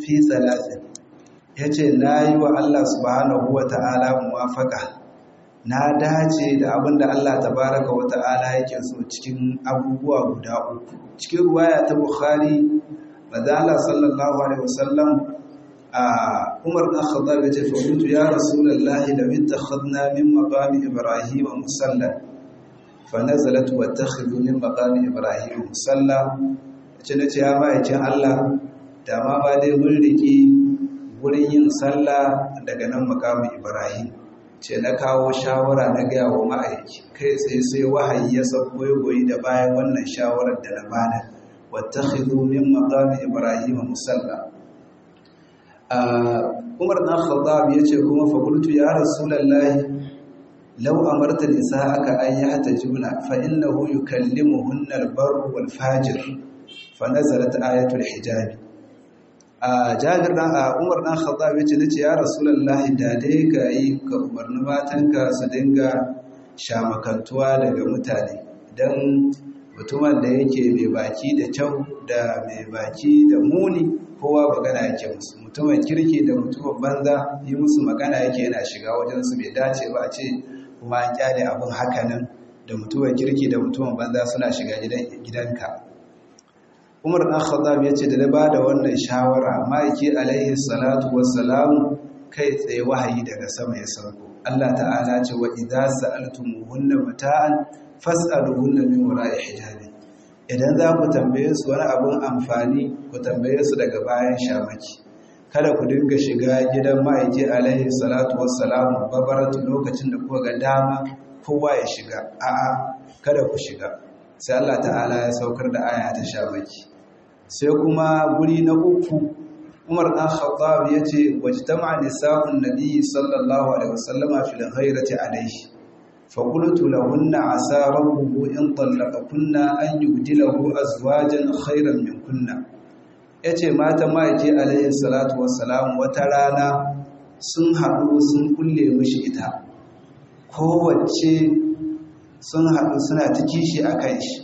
fi salatin yace nayi wa Allah subhanahu wata'ala muwafaqa na dace da abinda Allah tabaraka wata'ala yake so cikin abubuwa guda uku cikin ruwaya ta Bukhari manzo Allah sallallahu alaihi wasallam Umar bin Khattab yace fa kuntu ya rasulullahi law ittakhadna min maqami ibrahim musalla fa nazalat wa takhudhu min maqami ibrahim musalla yace nace ya ma'aikin Allah da ma ba dai mun riki wurin yin sallah daga nan maqami ibrahim ce na kawo shawara na gaya wa ma'aiki kai sai sai wahayi ya sauko goyi da bayan wannan shawarar da na bada wattakhidhu min maqami ibrahim musalla Umar dan Khattab yace kuma fa qultu ya rasulullahi law amarta nisa'aka an yahtajuna fa innahu yukallimuhunna al-barr wal fajir fa nazalat ayatul hijab Jabir dan Umar dan Khattab yace nace ya rasulullahi da dai ka yi ka umarni matanka su dinga shamakantuwa daga mutane dan mutumin da yake mai baki da kyau da mai baki da muni kowa magana yake musu mutumin kirki da mutumin banza yi musu magana yake yana shiga wajen su bai dace ba a ce kuma an kyale abin hakanan da mutumin kirki da mutumin banza suna shiga gidanka Umar dan Khattab yace da na bada wannan shawara maiki alaihi salatu wassalam kai tsaye wahayi daga sama ya sauko Allah ta'ala ce wa idza sa'altumuhunna mata'an fas'aluhunna min wara'i hijabi idan za ku tambaye su wani abun amfani ku tambaye su daga bayan shamaki kada ku dinga shiga gidan maiki alaihi salatu wassalam babaratu lokacin da kuka ga dama kowa ya shiga a'a kada ku shiga sai Allah ta'ala ya saukar da aya ta shamaki sai kuma guri na uku Umar dan Khattab yace wajtama'a nisa'un nabiy sallallahu alaihi wasallama fil ghairati alayhi fa qultu lahunna asa rabbuhu in talaqakunna an yubdilahu azwajan khayran minkunna yace mata maiki alaihi salatu wassalam wata rana sun haɗu sun kulle mishi ita kowace sun haɗu suna ta kishi akan shi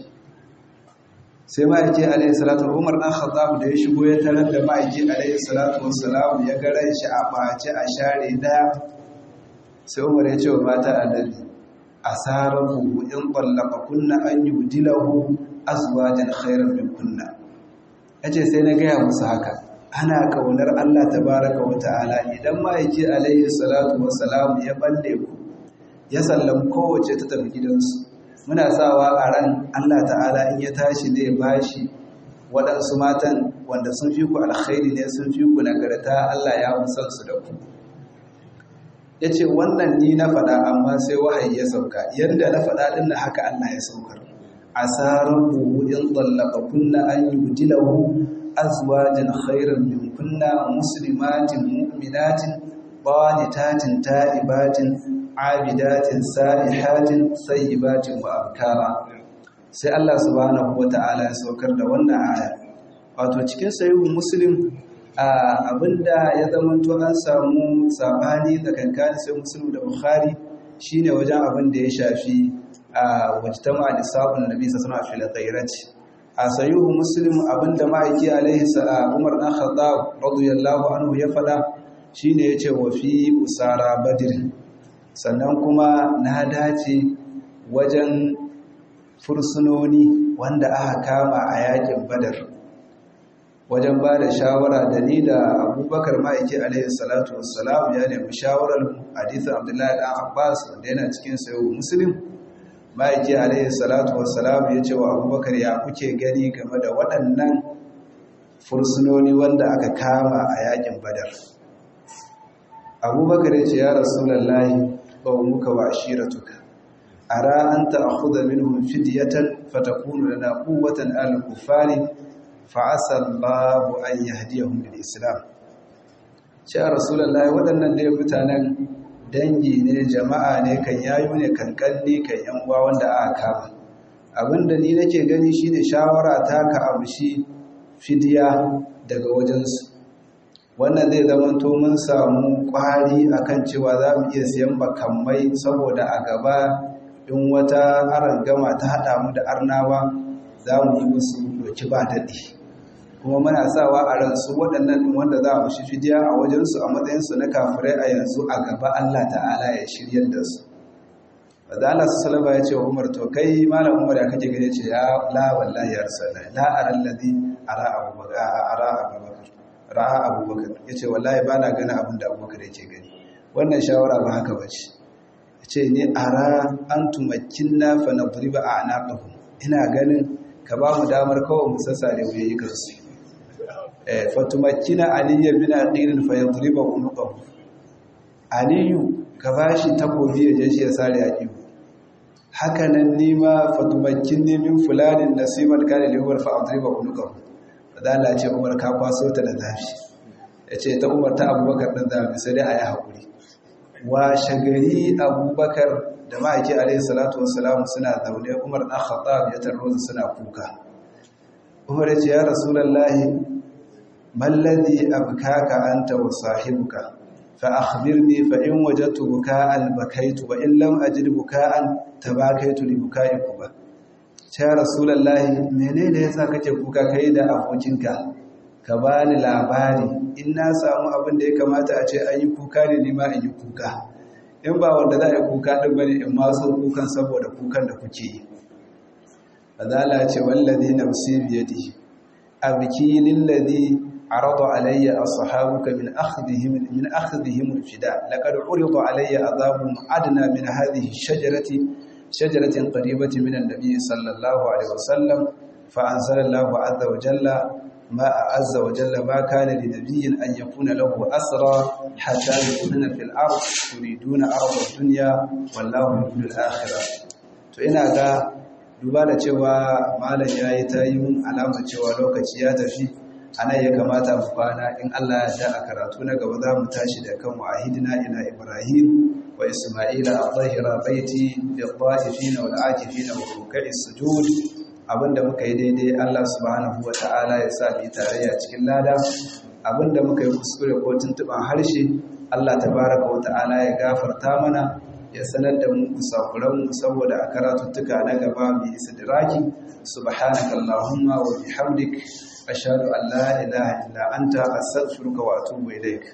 sai ma'aiki alayhi salatu Umar dan Khattab da ya shigo ya tarar da ma'aiki alayhi salatu wassalam ya ga ran shi a bace a share daya sai Umar ya ce wa mata annabi asarahu in kunna an yubdilahu azwajan khairan minkunna yace sai na gaya musu haka ana kaunar Allah tabaaraka wa ta'ala idan ma'aiki alayhi salatu wassalam ya balle ku ya sallam kowace ta tafi gidansu muna sawa a ran Allah ta'ala in ya tashi zai bashi waɗansu matan wanda sun fi ku alkhairi ne sun fi ku nagarta Allah ya musar su da ku ya ce wannan ni na faɗa amma sai wahayi ya sauka yadda na faɗa ɗin da haka Allah ya saukar a tsarin buhu in tsallaka kunna an yi gujilahu azwajin khairan min kunna muslimatin mu'minatin qanitatin ta'ibatin abidatin sa'ihatin sayyibatin wa abkara sai Allah subhanahu wata'ala ya saukar da wannan aya wato cikin sahihu muslim abinda ya zamanto an samu sabani tsakanin sai muslim da bukhari shine wajen abin da ya shafi wajtama nisa'un nabi sallallahu alaihi wasallam a sahihu muslim abinda ma'aiki alaihi salam Umar dan Khattab radiyallahu anhu ya fada shine yace wa fi usara badr sannan kuma na dace wajen fursunoni wanda aka kama a yakin badar wajen ba da shawara da ni da abubakar ma'aiki alaihi salatu wassalam ya nemi shawarar hadisun abdullahi ɗan abbas wanda yana cikin sayo muslim ma'aiki alaihi salatu wassalam ya ce wa abubakar ya kuke gani game da waɗannan fursunoni wanda aka kama a yakin badar abubakar ya ce ya rasulallahi qawmuka wa ashiratuka ara an ta'khudha minhum fidyatan fatakunu lana quwwatan al-kuffari fa'asa Allahu an yahdiyahum bil Islam ya rasulullahi wadannan dai mutanen dangi ne jama'a ne kan yayu ne kan kalli kan yan uwa wanda aka kama abinda ni nake gani shine shawara ta ka amshi fidiya daga wajensu wannan zai zama to mun samu kwari akan cewa za mu iya siyan makamai saboda a gaba in wata arangama ta haɗa mu da arnawa za mu yi musu doki ba daɗi kuma muna sawa a ransu waɗannan wanda za mu shi fidiya a wajensu a matsayinsu na kafirai a yanzu a gaba Allah ta'ala ya shiryar da su wadda Allah su salama ya ce wa Umar to kai malam Umar ya kake gane ce ya la wallahi ya rasala la aral ladhi ara abubakar ara abubakar ra'a abubakar yace wallahi ba na gane abin da abubakar yake gani wannan shawara ba haka bace yace ni ara antumakkinna fa nadriba a'naqahum ina ganin ka ba mu damar kawai mu sassare wuyayi kansu eh fatumakkina aliyya bin aqil fa yadriba unuqahu aliyu ka bashi takobi ya je ya sare aqiyu haka nan nima fatumakkinni min fulanin nasiban kana liwar fa adriba unuqahu fadala ce Umar ka kwaso ta da zafi yace ta Umar ta Abubakar din zafi sai dai ayi hakuri wa shagari Abubakar da ma'aiki alaihi salatu wassalam suna zaune Umar dan Khattab ya tarro su suna kuka Umar ya ce ya Rasulullahi malladhi abkaka anta wa sahibuka fa akhbirni fa in wajadtu buka'an bakaitu wa in lam ajid buka'an tabakaitu li buka'ikum ya Rasulullahi menene yasa kake kuka kai da abokinka ka bani labari in na samu abin da ya kamata a ce ayi kuka ne ni ma in yi kuka in ba wanda za a yi kuka ɗin bane in maso kukan saboda kukan da kuke yi fadala ce wallazi nafsi biyadihi abki lillazi arada alayya ashabuka min akhdhihim min akhdhihim alfida laqad urida alayya adhabun adna min hadhihi shajarati shajaratin qaribati min an-nabi sallallahu alayhi wasallam fa anzala Allahu azza wa jalla ما أعز وجل ما كان لنبي أن يكون له أسرى حتى يكون في الأرض يريدون أرض الدنيا والله يريد الآخرة to ina ga duba da cewa malam yayi tayin alamar cewa lokaci ya tafi anan ya kamata mu kwana in Allah ya da a karatu na gaba za mu tashi da kan wahidina ila Ibrahim wa Isma'ila adhhira baiti bi-dha'ifin wal-'akifin wa ruk'i sujud abinda muka yi daidai Allah subhanahu wa ta'ala ya sa mu tarayya cikin lada abinda muka yi kuskure ko tuntuban harshe Allah tabaraka wa ta'ala ya gafarta mana ya sanar da mu kusakuran mu saboda a karatuttuka na gaba mu istidraki subhanaka allahumma wa bihamdik ashhadu an la ilaha illa anta astaghfiruka wa atubu ilaik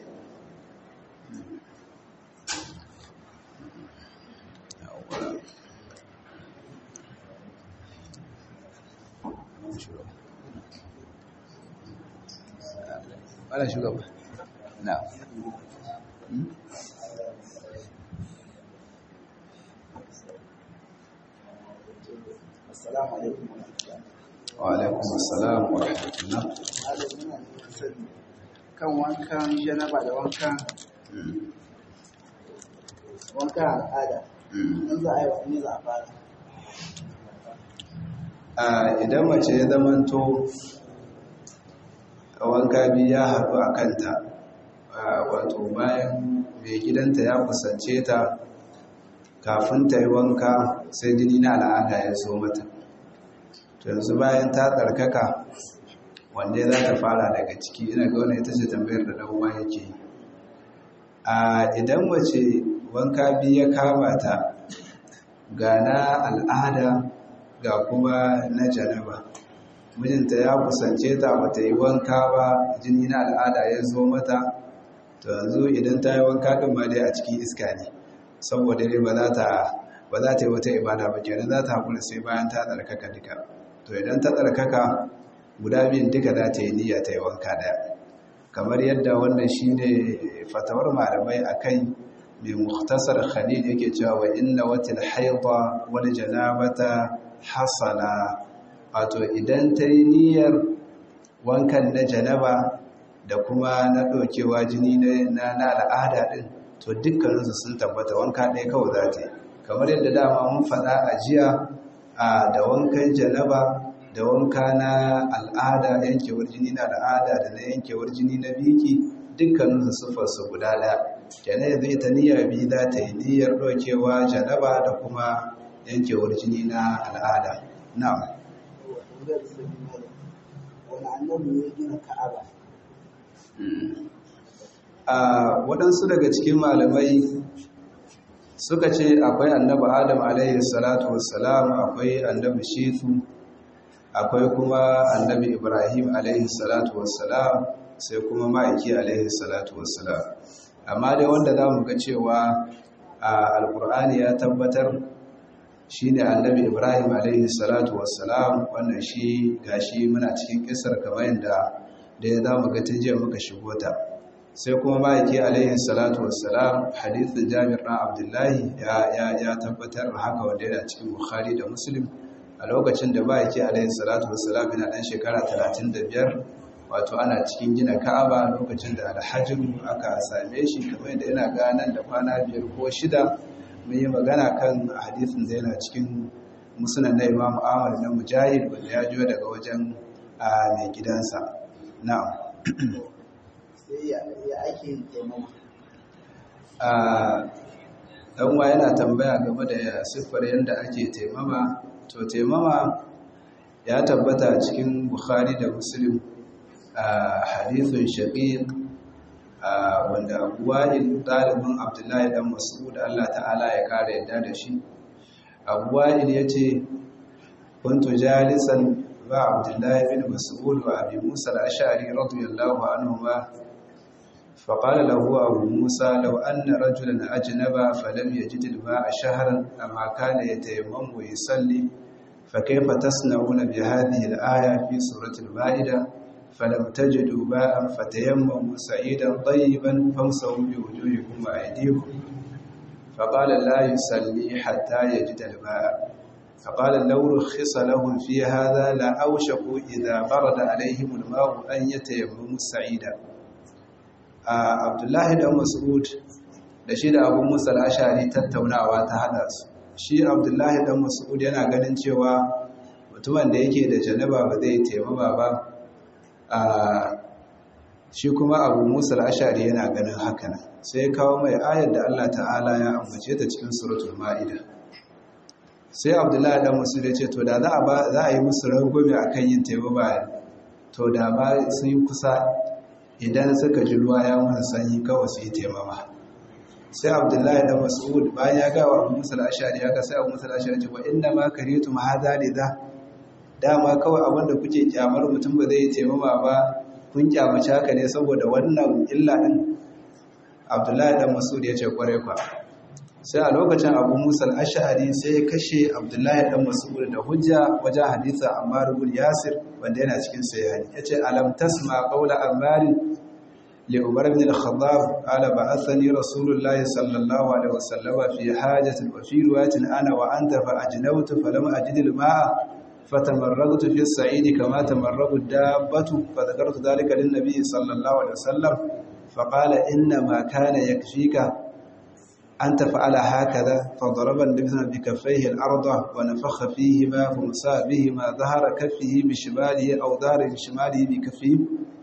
ana shugaba na assalamu alaikum wa alaikum assalam wa rahmatullah kan wankan janaba da wankan wankan al'ada in za a yi wani za a fara a idan mace ya zamanto wanka biyu ya haɗu a kanta wato bayan mai gidanta ya kusance ta kafin ta yi wanka sai jini na al'ada ya zo mata to yanzu bayan ta tsarkaka wanda za ta fara daga ciki ina ga wani ita ce tambayar da ɗan'uwa yake a idan mace wanka biyu ya kama ta ga na al'ada ga kuma na janaba mijinta ya kusance ta bata yi wanka ba jini na al'ada ya zo mata to yanzu idan ta yi wanka din ma dai a cikin iska ne saboda dai ba za ta ba za ta yi wata ibada ba kenan za ta hakura sai bayan ta tsarkaka duka to idan ta tsarkaka guda biyun duka za ta yi niyya ta yi wanka daya kamar yadda wannan shine fatawar malamai akai mai mukhtasar khalil yake cewa wa inna watil haidha wal janabata hasala wato idan ta yi niyyar wankan na janaba da kuma na ɗaukewa jini na al'ada ɗin to dukkaninsu sun tabbata wanka ɗaya kawai za ta yi kamar yadda dama mun faɗa a jiya a da wankan janaba da wanka na al'ada yankewar jini na al'ada da na yankewar jini na biki dukkaninsu siffarsu guda ɗaya kenan yanzu ita niyyar biyu za ta yi niyyar ɗaukewa janaba da kuma yankewar jini na al'ada na'am wani annabi ya gina ka'aba a waɗansu daga cikin malamai suka ce akwai annabi adam alaihi salatu wassalam akwai annabi shitu akwai kuma annabi Ibrahim alaihi salatu wassalam sai kuma ma'aiki alaihi salatu wassalam. Amma dai wanda za mu ga cewa a alkur'ani ya tabbatar shi ne annabi Ibrahim alaihi salatu wassalam, wannan shi gashi muna cikin kisar kamar yadda da ya za mu ga tun jiya muka shigo ta. Sai kuma ma'aiki alaihi salatu wassalam, hadithin Jabir ɗan Abdullahi ya tabbatar haka wanda yana cikin Bukhari da Muslim, a lokacin da ma'aiki alaihi salatu wassalam yana ɗan shekara talatin da biyar, wato ana cikin gina Ka'aba lokacin da alhajin aka same shi, kamar yadda yana ganan da kwana biyar ko shida mun yi magana kan hadisin da yana cikin musnad na Imam Ahmad na Mujahid wanda ya jiyo daga wajen mai gidansa. Na'am. sai ya ake yin taimama. Dan wa yana tambaya game da siffar yadda ake taimama. To taimama ya tabbata cikin Bukhari da Muslim a hadithun Shaqiq wanda Abu Wa'il ɗalibin Abdullahi dan Mas'ud Allah ta'ala ya kare yadda da shi. Abu Wa'il yace kuntu jalisan ba Abdullahi bin Mas'ud wa Abi Musa al-Ash'ari radiyallahu anhuma فقال له أبو موسى لو أن رجلا أجنب فلم يجد الماء شهرا أما كان يتيمم ويصلي فكيف تصنعون بهذه الآية في سورة المائدة فلم تجدوا ماء فتيمموا سعيدا طيبا فامسحوا بوجوهكم وأيديكم فقال لا يصلي حتى يجد الماء فقال لو رخص لهم في هذا لأوشكوا إذا برد عليهم الماء أن يتيمموا سعيدا. Abdullahi dan Mas'ud da shi da Abu Musa al-Ash'ari tattaunawa ta hada su. Shi Abdullahi dan Mas'ud yana ganin cewa mutumin da yake da janaba ba zai taimama ba. Shi kuma Abu Musa al-Ash'ari yana ganin haka nan. Sai kawo mai ayar da Allah ta'ala ya ambace ta cikin suratul Ma'ida. Sai Abdullahi dan Mas'ud ya ce to da za a za a yi musu rangwame akan yin taimama, to da ba sun yi kusa idan suka ji ruwa ya musu sanyi kawai su yi taimama. Sai Abdullahi da Mas'ud bayan ya gawa Abu Musa al-Ash'ari ya ga sai Abu Musa al-Ash'ari ce wa inna ma karitum hadha lidha, dama kawai abinda kuke kyamar mutum ba zai yi taimama ba kun kyamace haka ne saboda wannan illa din. Abdullahi da Mas'ud ya ce kware kwa. Sai a lokacin Abu Musa al-Ash'ari sai ya kashe Abdullahi da Mas'ud da hujja wajen hadisi Ammar ibn Yasir wanda yana cikin sahihi. Yace alam tasma qawla Ammar li Umar ibn al-Khattab ala ba'athani Rasulullah sallallahu alaihi wasallam fi hajatin wa fi riwayatin ana wa anta fa ajnawtu falam ajid al-ma'a fatamarragtu fi as-sa'id kama tamarragu ad-dabbatu fa dhakartu dhalika lin-nabi sallallahu alaihi wasallam faqala inna ma kana yakfika أن تفعل هكذا فضرب النبي بكفيه الأرض ونفخ فيهما فمسى بهما ظهر كفه بشماله أو ظهر بشماله بكفيه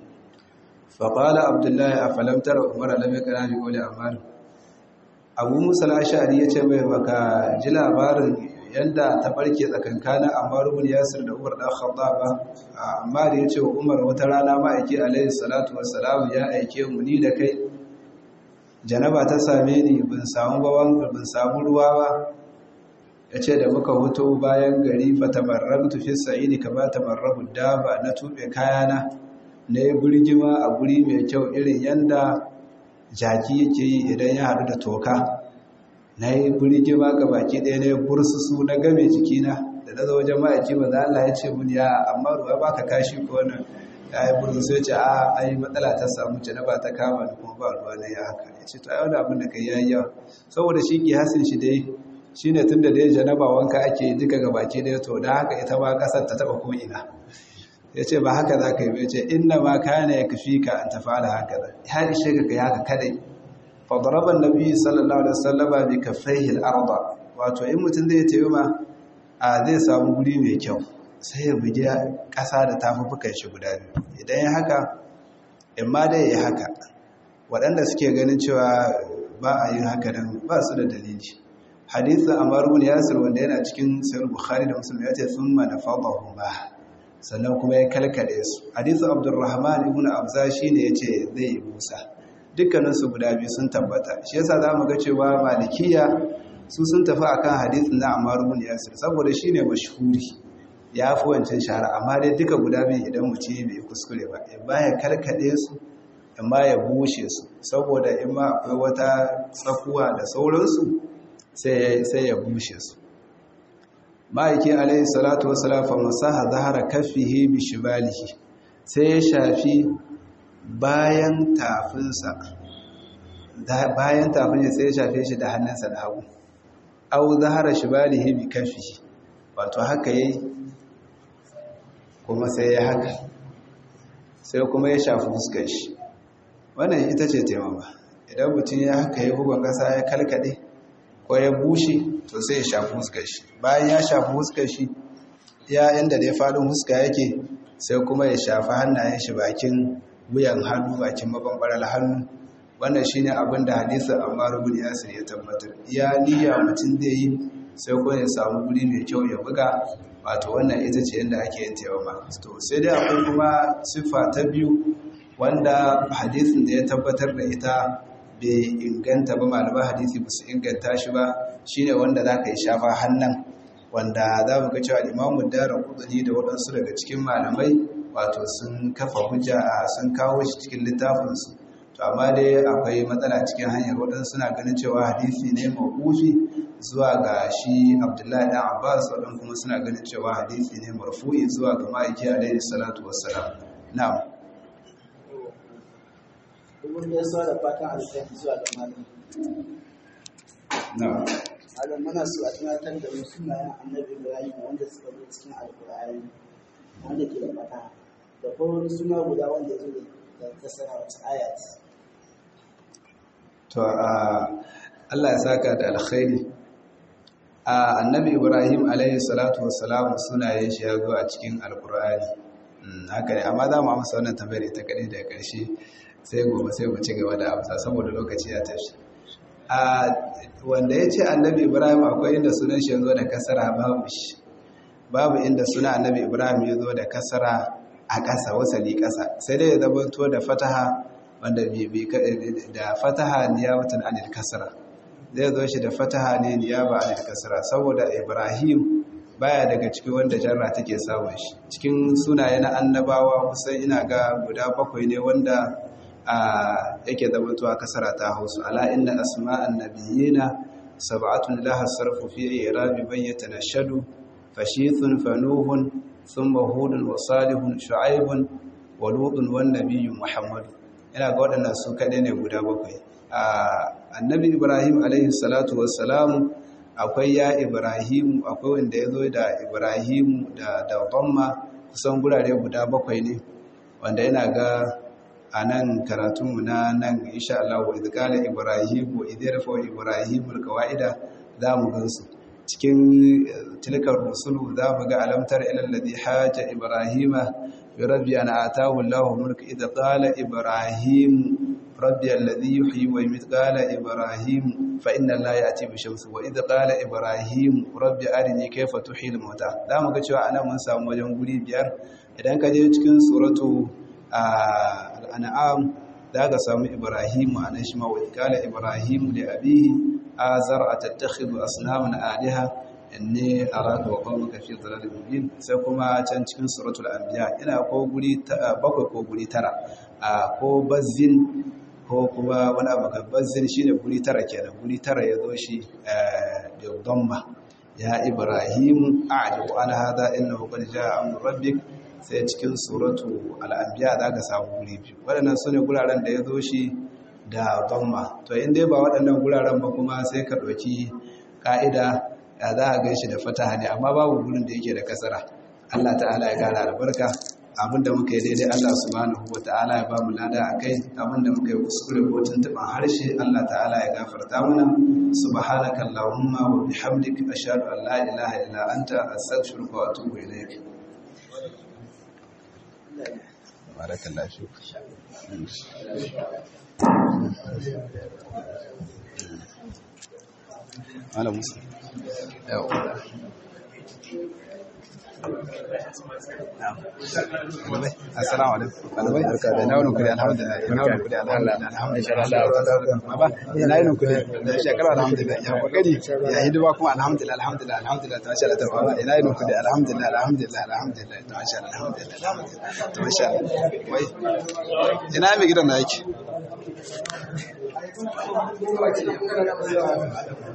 فقال عبد الله أفلم تر عمر لم يكن يقول أمر. أبو موسى الأشعري يتبع بكا جلا بار yanda ta barke tsakankanin Ammar ibn Yasir da Umar dan Khattab. Ammar ya ce wa Umar wata rana ma'aiki alaihi salatu wassalam ya aike mu ni da kai janaba ta same ni bin samu bawan bin samu ruwa ba. Yace da muka hoto bayan gari fa tamarrabtu fi sa'idi kama tamarrabu daba, na tube kayana na yi burgima a guri mai kyau irin yanda jaki yake yi idan ya haɗu da toka. Na yi burgima ga baki ɗaya na yi bursusu na game jikina da na zo wajen ma'aiki ba za Allah ya ce mun ya amma ruwa ba ka kashi ko wannan ya yi burin sai ce a ai matsala ta samu janaba ta kama da kuma ba ruwa na ya haka. Ya ce to ai wani abin da kai yayi yawa saboda shi ke hasin shi dai shi ne tun da dai janaba wanka ake duka ga baki ɗaya to da haka ita ma ƙasar ta taɓa ko'ina. Ya ce ba haka za ka yi ba. Ya ce inna ma kana ya kafi ka an tafala haka da ya ishe ka kai haka kadai. Fadaraban nabi sallallahu alaihi wasallama bi kaffaihi al-arda, wato in mutum zai tayi ma a zai samu guri mai kyau sai ya bugi ƙasa da tafufukan shi guda biyu. Idan ya haka in ma dai ya haka, waɗanda suke ganin cewa ba a yin haka nan ba su da dalili. Hadisin Ammar ibn Yasir wanda yana cikin Sahih Bukhari da Muslim ya ce thumma nafadahu ba, sannan kuma ya kalkade su. Hadisin Abdurrahman ibn Abza shine yace zai yi busa. Dukkanin su guda biyu sun tabbata. Shi yasa zamu ga cewa Malikiya su sun tafi akan hadisin na Ammar ibn Yasir saboda shine mashhuri. ya fi wancan shahara, amma dai duka guda biyu idan mutum bai kuskure ba in ba ya karkade su in ma ya bushe su, saboda in ma akwai wata tsakuwa da sauransu sai ya bushe su. ma'aikin alaihi salatu wasalam fa masaha zahara kaffihi bi shibalihi, sai ya shafi bayan tafinsa bayan tafin sai ya shafe shi da hannunsa da hagu, au zahara shibalihi bi kaffihi, wato haka yayi kuma sai ya haka sai kuma ya shafi fuskar shi. Wannan ita ce taimama. Idan mutum ya haka ya bugon kasa ya kalkade ko ya bushe to sai ya shafi fuskar shi. Bayan ya shafi fuskar shi ya inda da ya faɗin fuska yake sai kuma ya shafi hannayen shi bakin wuyan hannu, bakin mabambaral hannu. Wannan shine abin da hadisin Ammar ibn Yasir ya tabbatar. Ya niyya mutum zai yi sai kuma ya samu guri mai kyau ya buga, wato wannan ita ce yadda ake yin taimama. To sai dai akwai kuma siffa ta biyu wanda hadisin da ya tabbatar da ita bai inganta ba, malaman hadisi ba su inganta shi ba, shine wanda za ka yi shafa hannun, wanda za mu ga cewa Imamu Daraqutni da waɗansu daga cikin malamai wato sun kafa hujja a sun kawo shi cikin littafinsu. To amma dai akwai matsala cikin hanyar, waɗansu suna ganin cewa hadisi ne mawqufi zuwa ga shi Abdullahi dan Abbas, waɗansu kuma suna ganin cewa hadisi ne marfu'i zuwa ga ma'aiki alaihi salatu wassalam. Na'am. Domin ya sa da fatan alkhairi zuwa ga malam. Na'am. Malam muna so a tunatar da mu sunayen Annabi Ibrahim wanda suka zo cikin Alƙur'ani wanda ke da fata. Da kuma wani suna guda wanda ya zo da kasara wata ayat. To Allah ya saka da alkhairi. A Annabi Ibrahim alaihi salatu wassalam sunayen shi ya zo a cikin Alƙur'ani. Haka ne, amma za mu amsa wannan tambayar ita kadai daga ƙarshe, sai gobe sai mu ci gaba da amsa saboda lokaci ya tashi. A wanda ya ce Annabi Ibrahim akwai inda sunan shi ya zo da kasara, babu shi. Babu inda suna Annabi Ibrahim ya zo da kasara a ƙasa, wasali ƙasa, sai dai ya zabanto da fataha, wanda da fataha niyabatan anil kasra, zai zo shi da fataha ne niyaba anil kasra, saboda Ibrahim baya daga cikin wanda jarra take samun shi. Cikin sunaye na annabawa kusan ina ga guda bakwai ne wanda a yake zamantowa kasara ta hausu. Ala inna asma'an nabiyina sab'atun laha sarfu fi i'rabi bayyana shadu fashithun fanuhun thumma hudun wa salihun shu'aibun wa lutun wan nabiyyu muhammad. Ina ga waɗannan su kaɗai ne guda bakwai. Annabi Ibrahim alaihi salatu wassalamu akwai ya Ibrahim, akwai wanda ya zo da Ibrahim da da dhamma, kusan gurare guda bakwai ne, wanda yana ga a nan karatunmu na nan insha Allah wa idqala Ibrahim wa idharfa Ibrahim alqawaida za mu gansu cikin tilkar rusulu. Za mu ga alamtar ila alladhi haja Ibrahima bi rabbi ana atahu Allahu mulka idh qala Ibrahim rabbi alladhi yuhyi wa yumiitu qala Ibrahim fa inna Allaha ya'ti bi shamsi wa idh qala Ibrahim rabbi arini kayfa tuhyi al-mauta. Za mu ga cewa anan mun samu wajen guri biyar. Idan ka je cikin suratu al'an'am za ka samu Ibrahim a nan shi ma, wa kala Ibrahim da abihi azar a tattakhidhu asnaman aliha inni araka wa qawmaka fi dhalalin mubin. Sai kuma can cikin suratul anbiya ina ko guri bakwai ko guri tara, ko bazzin ko kuma wani abu ga bazzin shine guri tara kenan. Guri tara ya zo shi da dhamma, ya Ibrahim a'ridu an hadha innahu qad jaa amru rabbik. Sai cikin suratu al'ambiya za ka samu guri biyu. Waɗannan su ne guraren da ya zo shi da dhamma. To in dai ba waɗannan guraren ba kuma sai ka ɗauki ƙa'ida ya za a gan shi da fataha ne, amma babu gurin da yake da kasara. Allah ta'ala ya ƙara albarka. Abinda muka yi daidai Allah subhanahu wa ta'ala ya ba mu lada a kai, abinda muka yi kuskure ko tuntuɓen harshe Allah ta'ala ya gafarta mana. Subhanaka Allahumma wa bihamdika ashhadu an la ilaha illa anta astaghfiruka wa atubu ilayk. Barakallahu fik. Ala Musa. Yawa. Assalamu alaikum. Malamai ina wani kudi alhamdulillah ina wani kudi alhamdulillah alhamdulillah ina yin kudi da shekara alhamdulillah ya kokari ya hidima kuma alhamdulillah alhamdulillah alhamdulillah ta masha Allah ina yin kudi alhamdulillah alhamdulillah alhamdulillah ta masha Allah alhamdulillah ta masha Allah wai ina mai gidan da yake